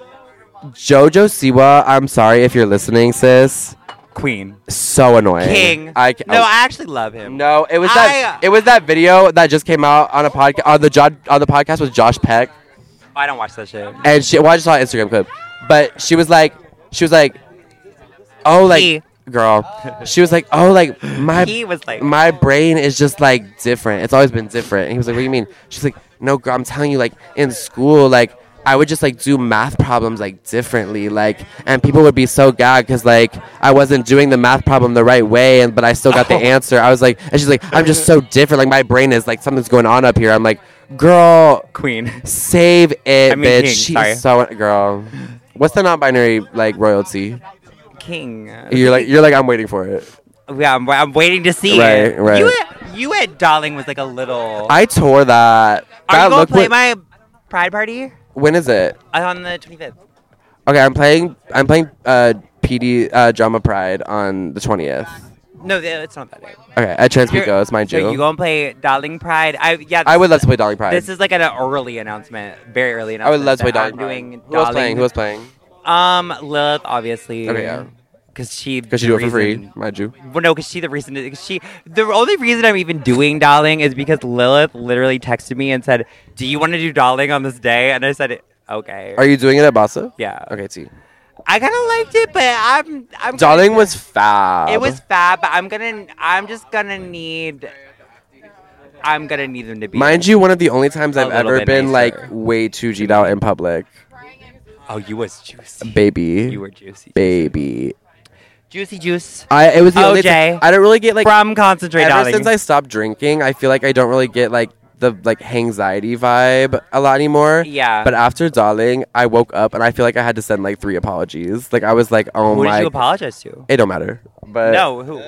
Jojo Siwa, I'm sorry if you're listening, sis.
Queen.
So annoying.
King.
I, ca-
No, I actually love him.
No, it was that.
I-
It was that video that just came out on a podcast on the jo- on the podcast with Josh Peck,
I don't watch that shit.
and she. Well, I just saw an Instagram clip, but she was like, she was like, oh, like,
He.
girl, she was like, oh, like my
He was like,
my brain is just like different. It's always been different. And he was like, what do you mean? She's like, no, girl, I'm telling you, like in school, like I would just like do math problems like differently, like, and people would be so gagged because like I wasn't doing the math problem the right way, and but I still got the
Oh.
answer. I was like, and she's like, I'm just so different. Like my brain is like something's going on up here. I'm like, girl,
Queen.
save it,
I mean,
bitch.
king,
She's
sorry.
so girl. What's the non-binary like royalty?
King.
You're like you're like I'm waiting for it.
Yeah, I'm, I'm waiting to see
Right,
it.
right.
You at, you at Darling was like a little.
I tore that.
Are
that
you gonna
look
play
what-
my Pride Party?
When is it?
Uh, On the twenty-fifth.
Okay, I'm playing. I'm playing uh, P D uh, Drama Pride on the twentieth.
No, th- it's not that day.
Okay, at
You're-
Transpicos, mind
So
you.
you gonna play Darling Pride? I yeah.
I
this-
would love to play Darling Pride.
This is like an early announcement, very early
I
announcement.
would love to play
that
Darling
I'm
Pride.
doing
Who was
Darling.
playing? Who was playing?
Um, Lilith, obviously.
Okay, yeah.
Because she.
Because you
the
do it for free,
reason-
mind you.
Well, no, because she the reason. Cause she the only reason I'm even doing Darling is because Lilith literally texted me and said, "Do you want to do Darling on this day?" And I said, "Okay."
Are you doing it at Bassa?
Yeah.
Okay, T.
I kind of liked it, but I'm. I'm
Darling
gonna-
was fab.
It was fab, but I'm gonna. I'm just gonna need. I'm gonna need them to be.
Mind you, one of the only times
A
I've
little
ever
bit
been like
nicer.
way too G'd out in public.
Oh, you was juicy.
Baby.
You were juicy.
Baby.
Juicy juice
I it was the only
O J.
time I don't really get like
from Concentrate,
ever
Darling.
since I stopped drinking, I feel like I don't really get like the like anxiety vibe a lot anymore.
Yeah.
But after Darling, I woke up and I feel like I had to send like three apologies. Like I was like, oh
Who
my.
did you apologize to?
It don't matter. But
No, who?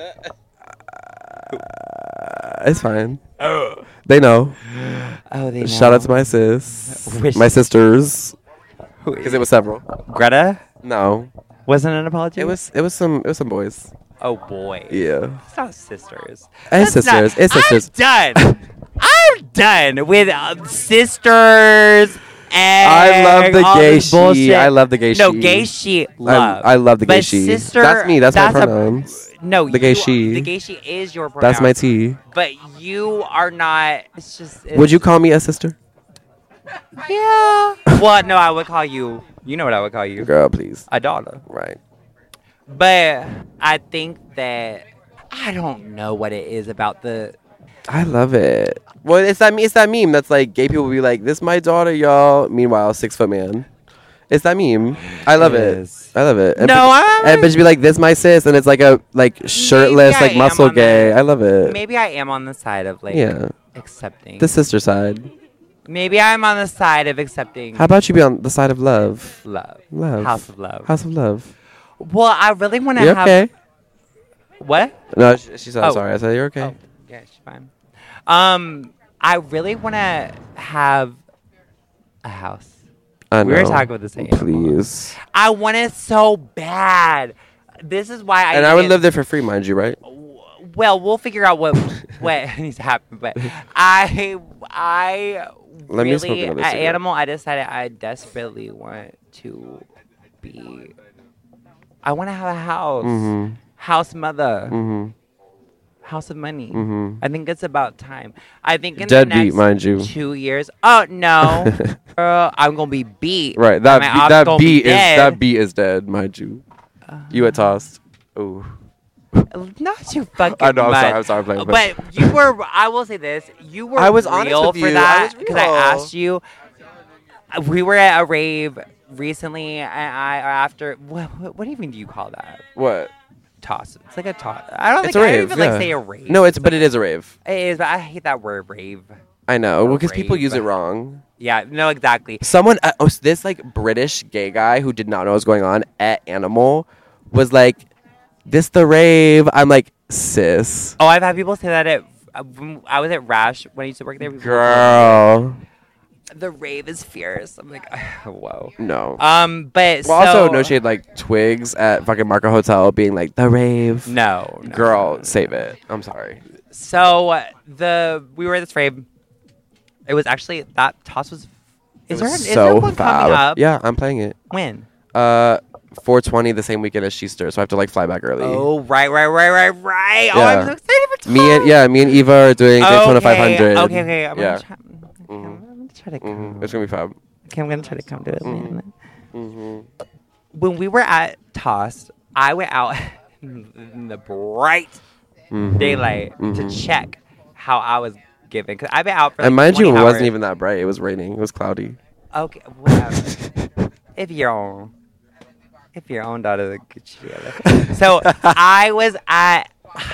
uh, it's fine. They know.
Oh, they know.
Shout out to my sis,
Which-
my sisters,
Who-
because it was several.
Greta.
No,
Wasn't an apology.
it was it was some it was some boys.
Oh boy.
Yeah.
It's not sisters.
It's
That's
sisters.
not-
It's sisters.
I'm done. I'm done with uh, sisters. And
I love the
all
gay
this
she.
bullshit.
I love the gay
No,
she.
gay she.
I,
Love.
I love the gay
But
she.
sister,
That's me. That's,
that's
my
a-
pronouns.
No,
The gay
you-
she.
The gay she is your pronoun.
That's my T.
But you are not. It's just. It's,
Would you call me a sister?
Yeah. Well, no, I would call you. You know what I would call you?
Girl, please.
A daughter.
Right.
But I think that I don't know what it is about the.
I love it. Well, it's that it's that meme that's like gay people be like, "This my daughter, y'all." Meanwhile, six foot man. It's that meme. I love
It
it.
is.
I love it. And
No,
bitch,
I'm-
and bitch be like, "This my sis," and it's like a like shirtless,
I
like
am
muscle
on
gay.
the-
I love it.
Maybe I am on the side of like
Yeah.
accepting.
The sister side.
Maybe I'm on the side of accepting
How about you be on the side of love?
love.
Love.
House of love.
House of love.
Well, I really want to
You
have.
okay?
What?
No, she, she said,
Oh.
sorry. I said, you're okay.
Oh, yeah, she's fine. Um, I really want to have a house.
I
We were
know.
talking about this.
Please.
I want it so bad. This is why I.
And I would
need
live there for free, mind you, right?
it- Well, we'll figure out what what needs to happen. But I, I
Let me smoke
really
another
at
cigarette.
Animal. I decided I desperately want to be. I want to have a house.
Mm-hmm.
House mother.
Mm-hmm.
House of money.
Mm-hmm.
I think it's about time. I think in
Deadbeat,
the next
mind you.
two years. Oh no, girl, I'm gonna be beat.
Right. That
My
be-
op's
that
gonna be
beat is
dead.
that beat is dead, mind you. You had tossed. Ooh.
Not too fucking
I know. I'm
much.
sorry. I'm sorry. I'm playing.
But you were. I will say this. You were.
I was honest
real
with
for
you. I
that
was
because I
real.
asked you. uh, We were at a rave recently, and I or after. What, what, what even do you call that?
What?
Toss. It's like a toss. I don't
It's
think
a
I
rave.
even
yeah.
like say a rave.
No, it's but it is a rave.
It is, but I hate that word rave.
I know.
A
Well, because people
rave.
use it wrong.
Yeah. No. Exactly.
Someone, uh, oh, so this like British gay guy who did not know what was going on at Animal was like, "This the rave." I'm like, sis,
Oh, I've had people say that at. uh, when I was at Rash when I used to work there. people would
girl.
say, The rave is fierce. I'm like, whoa.
No.
Um, but
well,
so,
also no shade, like Twigs at fucking Marco Hotel being like the rave.
No, no,
Girl,
no, no.
save it. I'm sorry.
So uh, the we were at this rave. It was actually that toss was.
It
Is there,
was
is there
so
one
fab.
coming up?
Yeah, I'm playing it.
When?
Uh, four twenty the same weekend as Sheester, so I have to like fly back early.
Oh, right, right, right, right, right. Oh,
Yeah.
I'm so excited for toss.
Me and yeah, me and Eva are doing Daytona
okay,
five hundred.
Okay, okay. I'm
yeah.
gonna try. Okay,
Mhm.
I'm gonna try to come.
hmm It's gonna be fab.
Okay, I'm gonna try to come to it.
Mhm. hmm
When we were at Toss, I went out in the bright
Mhm.
daylight to
Mhm.
check how I was giving. Cause I've been out for like
And mind you, it
twenty
wasn't
hours.
even that bright. It was raining. It was cloudy.
Okay, whatever. If you're on, if your own daughter, then get you together. So I was at,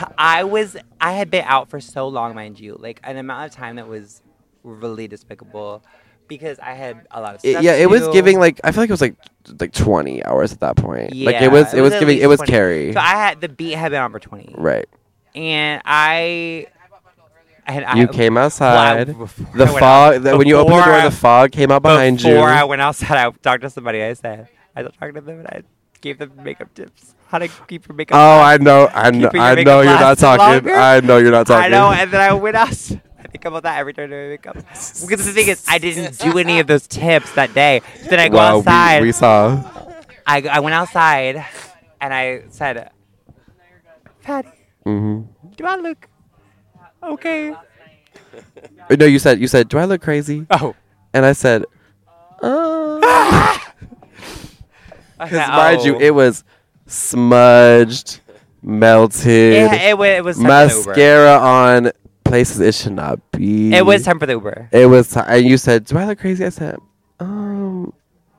I was, I had been out for so long, mind you, like an amount of time that was really despicable, because I had a lot of
It-
stuff
yeah,
to
it was
do.
giving like I feel like it was like like twenty hours at that point. like
Yeah,
it was it was
at
giving
least
it was
twenty.
Carrie.
So I had the beat had been on for twenty,
Right.
and I, and I
You came outside.
Well, I- before
The
I went
fog.
out-
that when you opened the
before
door,
I-
the fog came out behind you.
Before I went outside, I talked to somebody. I said, I talked to them and I gave them makeup tips. How to keep your makeup.
Oh, I
last-
know, I know,
keeping your
I
makeup
know you're not
lasting
talking.
longer.
I know you're not talking.
I know, and then I went out. I think about that every time I do makeup. Because the thing is, I didn't do any of those tips that day. Then I go
Wow, we-
outside.
We, saw.
I, I went outside and I said, Patty,
hmm
do I look okay?
No, you said you said, do I look crazy?
Oh.
And I said, uh.
I
Because
said,
mind you,
"Oh."
it was smudged, melted,
It, it, wa- it was time for the Uber.
mascara on places it should not be.
It was time for the Uber.
It was, ti- and you said, "Do I look crazy?" I said, "Um,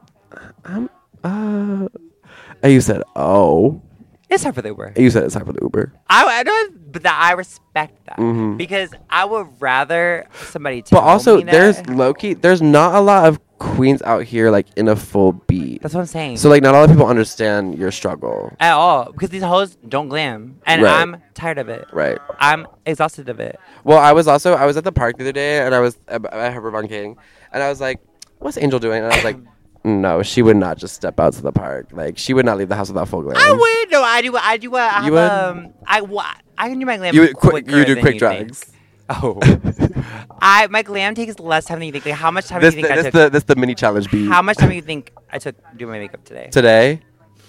I'm uh," and you said, "Oh,"
It's time for the Uber.
and you said it's time for the Uber.
I, I don't, but that I respect that
Mhm.
because I would rather somebody tell
But also,
me that.
there's low key. There's not a lot of queens out here like in a full beat.
That's what I'm saying.
So like, not a lot of people understand your struggle.
At all, because these hoes don't glam, and
Right.
I'm tired of it.
Right.
I'm exhausted of it.
Well, I was also I was at the park the other day, and I was at at Herbert King, and I was like, "What's Angel doing?" And I was like, "No, she would not just step out to the park. Like she would not leave the house without full glam."
I would no, I do. I do. Uh, I
You
have,
would?
um, I wa- I can do my glam.
You would quick,
quicker
you do
than
quick
you
drags.
think. Oh, I my glam takes less time than you think. Like, how much time
This
do you think
the,
I
this
took?
the this the mini challenge beat.
How much time do you think I took doing my makeup today?
Today?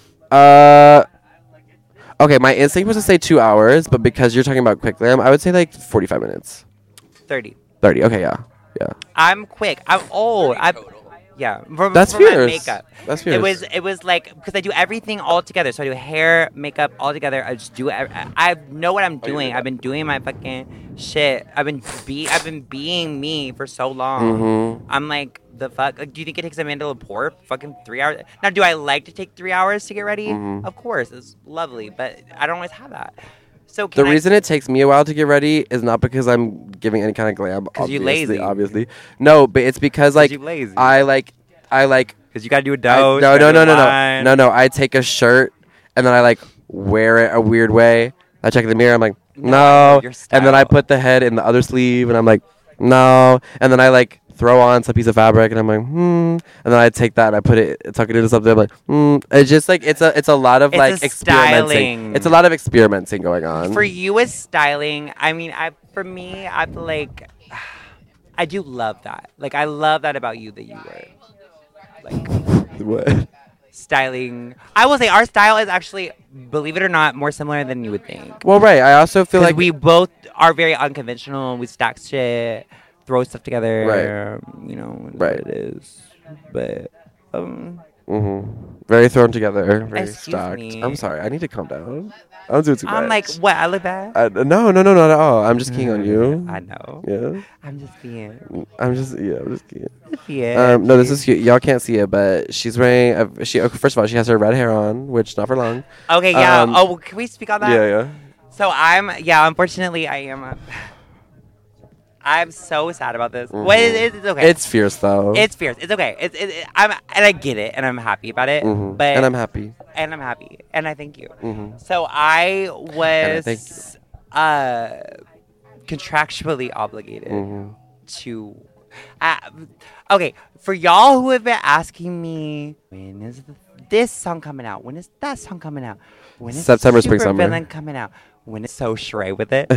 Uh, okay. My instinct was to say two hours, but because you're talking about quick glam, I would say like forty-five minutes,
Thirty.
thirty. Okay, yeah, Yeah.
I'm quick. I'm old. I yeah. For,
That's
for my
fierce.
makeup.
That's fierce.
It was it was like because I do everything all together. So I do hair, makeup all together. I just do it. I, I know what I'm
Oh, you
doing.
do that.
I've been doing my fucking shit. I've been be I've been being me for so long.
Mhm.
I'm like the fuck. Like, do you think it takes Amanda Lepore fucking three hours? Now, do I like to take three hours to get ready?
Mhm.
Of course, it's lovely, but I don't always have that. So
The
can I-
reason it takes me a while to get ready is not because I'm giving any kind of glam.
'Cause you
obviously,
lazy.
Obviously, no, but it's because like
you lazy.
I like I like
Because you gotta do a
I-
dose.
no
you
no
gotta
no
do
no
wine.
no no no. I take a shirt and then I like wear it a weird way. I check in the mirror. I'm like
No,
no,
I know your
and then I
style.
put the head in the other sleeve and I'm like no, and then I like throw on some piece of fabric and I'm like hmm, and then I take that and I put it tuck it into something. I'm like hmm. It's just like it's a it's a lot of
It's
like
a
experimenting.
styling.
It's a lot of experimenting going on.
For you as styling, I mean, I for me, I feel like I do love that. Like I love that about you that you were like
What?
styling. I will say our style is actually, believe it or not, more similar than you would think.
Well, right. I also feel
Because
like
we both are very unconventional. We stack shit, throw stuff together. You know, it's
Right.
what it is. But um,
hmm very thrown together, very
Excuse
stacked.
me.
I'm sorry. I need to calm down. I'm doing too much.
I'm like, what? I look bad.
I, no, no, no, not at all. I'm just keying on you.
I know.
Yeah.
I'm just being.
I'm just yeah. I'm just kidding.
Yeah.
Um, no, this is cute. Y'all can't see it, but she's wearing. A, she okay, first of all, she has her red hair on, which not for long.
Okay. Yeah.
um,
oh, can we speak on that?
Yeah, yeah.
So I'm. Yeah. Unfortunately, I am. A, I'm so sad about this.
Mhm.
Well, it, it- it's okay.
It's fierce though.
It's fierce. It's okay. It's. It, it, I'm. And I get it, and I'm happy about it.
Mhm.
But
and I'm happy.
and I'm happy, and I thank you.
hmm
So I
I thank
was uh, contractually obligated
hmm
to. Uh, okay, for y'all who have been asking me, when is th- this song coming out? When is that song coming out? When is
September, spring,
Super
summer.
Villain coming out? When is So Shrey with it?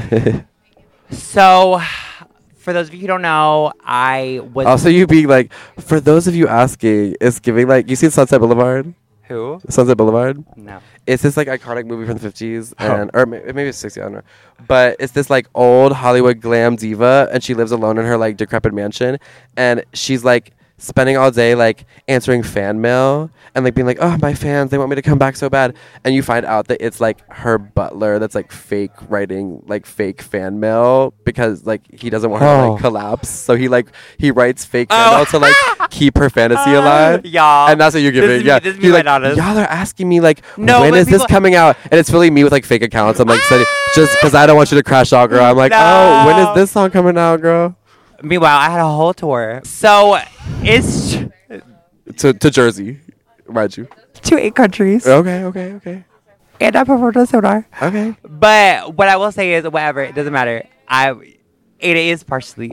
So, for those of you who don't know, I was
Also, you being like, for those of you asking, it's giving like you seen Sunset Boulevard.
who?
Sunset Boulevard.
No.
It's this like iconic movie from the fifties
Oh.
and or may- maybe it's sixties, I don't know. But it's this like old Hollywood glam diva and she lives alone in her like decrepit mansion and she's like spending all day like answering fan mail and like being like, "Oh, my fans, they want me to come back so bad." And you find out that it's like her butler that's like fake writing like fake fan mail because like he doesn't want her to
Oh.
like collapse. So he like he writes fake fan
Oh.
mail to like keep her fantasy alive.
Y'all.
And that's what you're
This
giving.
is
yeah.
me- this is me
He's
right
like,
now, this-
y'all are asking me like,
No,
when
but
is this
people-
coming out? And it's filling me with like fake accounts. I'm like, sending, just because I don't want you to crash out, girl. I'm like, oh, when
No.
is this song coming out, girl?
Meanwhile, I had a whole tour. So it's
To to Jersey, mind you.
to eight countries,
Okay, okay, okay,
and I performed on Sonar.
okay.
But what I will say is, whatever, it doesn't matter. I, it is partially.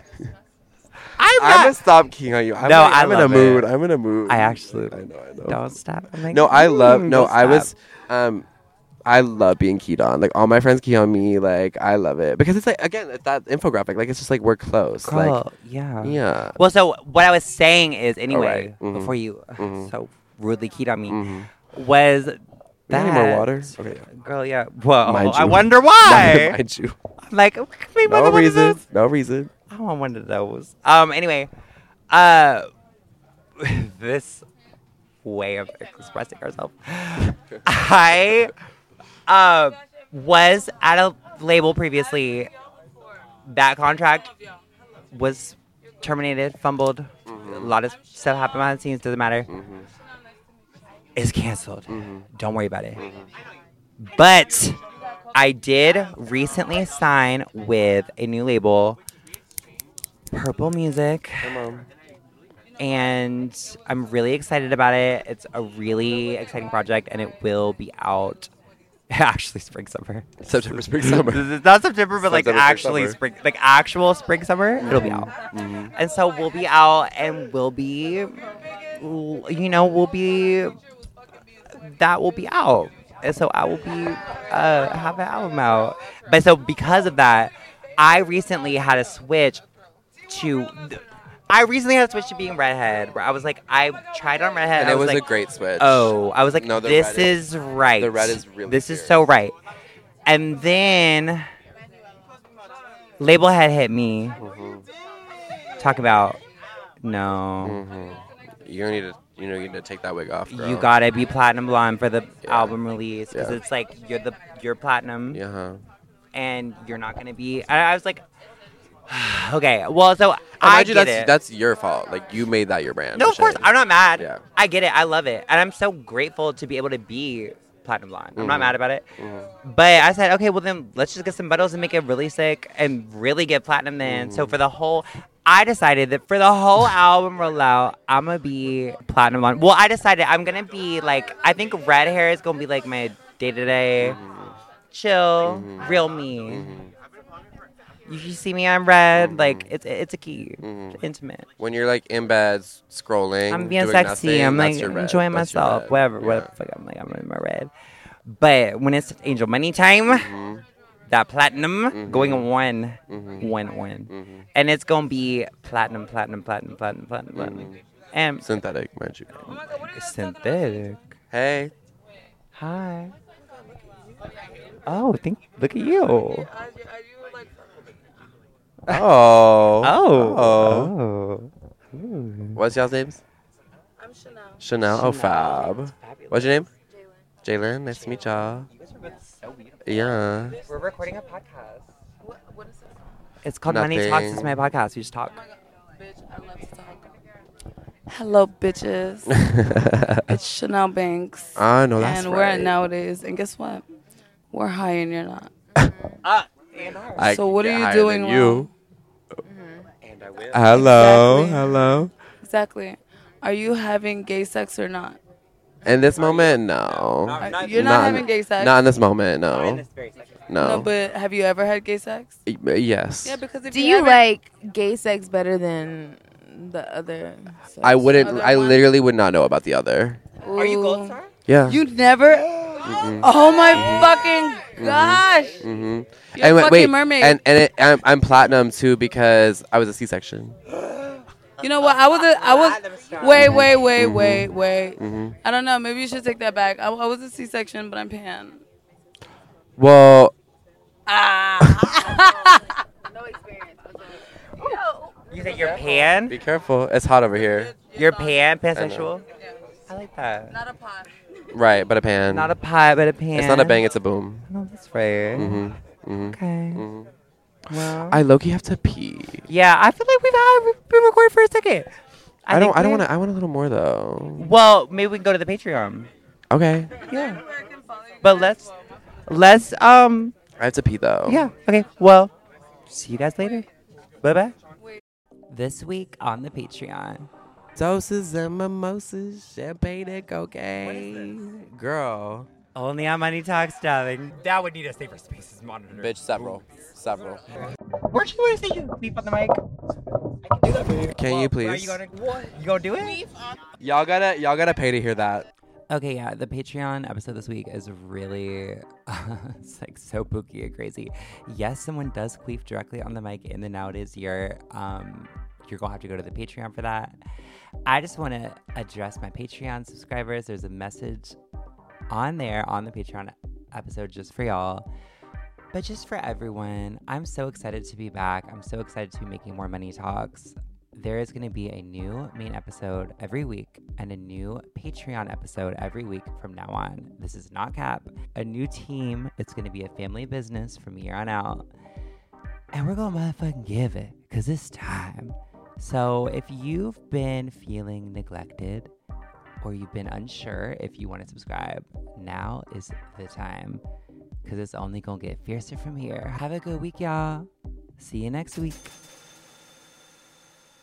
I'm
I'm
not.
gonna stop keying on you. I'm,
No,
like,
I
I'm in a
love
mood.
it.
I'm in a mood.
I actually
I know, I know.
Don't stop. I'm like,
No, I love.
"Mm,
No,
don't
I was.
stop."
Um, I love being keyed on. Like all my friends key on me. Like I love it because it's like again, it's that infographic. Like it's just like we're close.
Girl,
Like
yeah.
yeah.
Well, so what I was saying is, anyway,
Alright, mhm.
before you
Mhm.
so rudely keyed on me,
Mhm.
was
You
that
want any more water? Okay. Yeah.
Girl, yeah. Well,
Mind
I
you.
wonder why.
Mind you.
I'm like, can we
No
no
reason. No reason.
I want one of those. Um. Anyway, uh, this way of expressing ourselves. I, uh, was at a label previously. That contract was terminated, fumbled. A lot of stuff happened behind the scenes. Doesn't matter.
Mhm.
It's canceled.
Mhm.
Don't worry about it.
Mhm.
But I did recently sign with a new label, Purple Music,
Come on.
and I'm really excited about it. It's a really exciting project, and it will be out actually spring summer.
September, spring, summer.
It's not September, but like
September, spring,
actually
summer.
spring, like actual spring summer. It'll be out,
Mhm.
and so we'll be out, and we'll be, you know, we'll be. That will be out. And so I will be uh have an album out. But so because of that, I recently had a switch to I recently had a switch to being redhead where I was like I tried on redhead
And
I
it was
like,
a great switch.
oh, I was like
No, the
this
red is-
is right.
the red is really
This is
fierce.
so right. And then label head hit me
Mhm.
talk about no.
Mm-hmm. You need to, you know, you need to take that wig off, girl.
You gotta be platinum blonde for the
Yeah.
album release because
Yeah.
it's like you're the you're platinum
Yeah. Huh.
and you're not gonna be. I, I was like, okay, well, so
And
I
mind you,
get
that's
it.
that's your fault. Like you made that your brand.
No, of course,
Shane.
I'm not mad.
Yeah.
I get it. I love it, and I'm so grateful to be able to be platinum blonde. I'm not
Mhm.
mad about it.
Mhm.
But I said, okay, well then let's just get some buttons and make it really sick and really get platinum then. So
Mhm.
for the whole, I decided that for the whole album rollout, I'm gonna be platinum blonde. Well, I decided I'm gonna be like, I think red hair is gonna be like my day to day, chill,
Mhm.
real me.
Mhm.
You you see me, I'm red.
Mhm.
Like it's it's a key,
Mhm.
intimate.
When you're like in bed s- scrolling,
I'm being
doing
sexy.
nothing,
I'm like
that's your red.
enjoying
That's your
myself.
red.
Whatever,
Yeah.
whatever. the fuck, I'm like I'm in my red. But when it's Angel Money time,
Mhm.
that platinum
Mhm.
going on one,
Mhm.
one, one,
Mhm.
and it's gonna be platinum, platinum, platinum, platinum, platinum, platinum,
Mhm.
and
Synthetic, mind you.
synthetic.
Hey.
Hi. Oh, think look at you.
Oh.
Oh.
Oh.
Oh.
What's y'all's names?
I'm Chanel.
Chanel. Oh, fab.
Fabulous.
What's your name? Jalen. Nice to meet y'all.
You guys are both so beautiful.
Yeah.
We're recording a podcast.
What, what is this?
It's called Money Talks. It's
Nothing.
my podcast. We just talk.
Bitch, I love to talk. Hello, bitches. It's Chanel Banks.
I know that's
and we're at
right.
nowadays. And guess what? We're high and you're not.
Uh, and I.
I
So what
get
are you
higher
doing
than you?
And I will.
Hello.
Exactly.
Hello.
Exactly. Are you having gay sex or not?
In this moment, no.
Not-
Are- you're not,
in-
having gay sex?
Not in this moment,
Not in
no.
this very second.
No.
No, but have you ever had gay sex?
Y- yes.
Yeah, because if
Do
you,
you
haven't-
like gay sex better than the other? Sex?
I wouldn't.
Other
I
one?
literally would not know about the other.
Are you
Ooh.
Gold Star?
Yeah.
You never?
Mhm.
Oh my fucking gosh!
Mhm.
You're
And
a
wait,
fucking
wait,
mermaid.
and and it, I'm, I'm platinum too because I was a C-section.
You know what? I was a, I was. Wait, wait, wait,
Mhm.
wait, wait.
hmm
I don't know. Maybe you should take that back. I, I was a C-section, but I'm pan.
Well,
Ah.
No experience.
You say you're pan?
be careful. It's hot over here.
You're pan,
I know.
pansexual? I like that.
Not a pot.
Right, but a pan.
Not a pie, but a pan.
It's not a bang. It's a boom.
No, that's fair.
Mhm. Mhm.
Okay.
Mhm.
Well.
I low-key have to pee.
yeah, I feel like we've, had, we've been recording for a second.
I, don't.
think
I don't
we-
want to. I want a little more though.
Well, maybe we can go to the Patreon.
Okay.
Yeah. But let's, let's, um,
I have to pee though.
yeah. Okay. Well, see you guys later. Bye bye. This week on the Patreon.
Doses and mimosas, champagne and cocaine. Girl.
Only on Money Talks, darling. That would need a safer spaces monitor.
Bitch, several. Several.
Weren't you going to say you beep on the mic? I can do that for you.
Can
Well,
you
Are
please?
you gonna, you gonna do it?
Y'all gotta. Y'all gotta pay to hear that.
Okay, yeah, the Patreon episode this week is really, it's like so pooky and crazy. Yes, someone does queef directly on the mic in the Nowadays year. Um, you're gonna have to go to the Patreon for that. I just want to address my Patreon subscribers. There's a message on there on the Patreon episode just for y'all. But just for everyone, I'm so excited to be back. I'm so excited to be making more Money Talks. There is going to be a new main episode every week and a new Patreon episode every week from now on. This is not cap. A new team. It's going to be a family business from here on out. And we're going to motherfucking give it because it's time. So if you've been feeling neglected or you've been unsure if you want to subscribe, now is the time because it's only going to get fiercer from here. Have a good week, y'all. See you next week.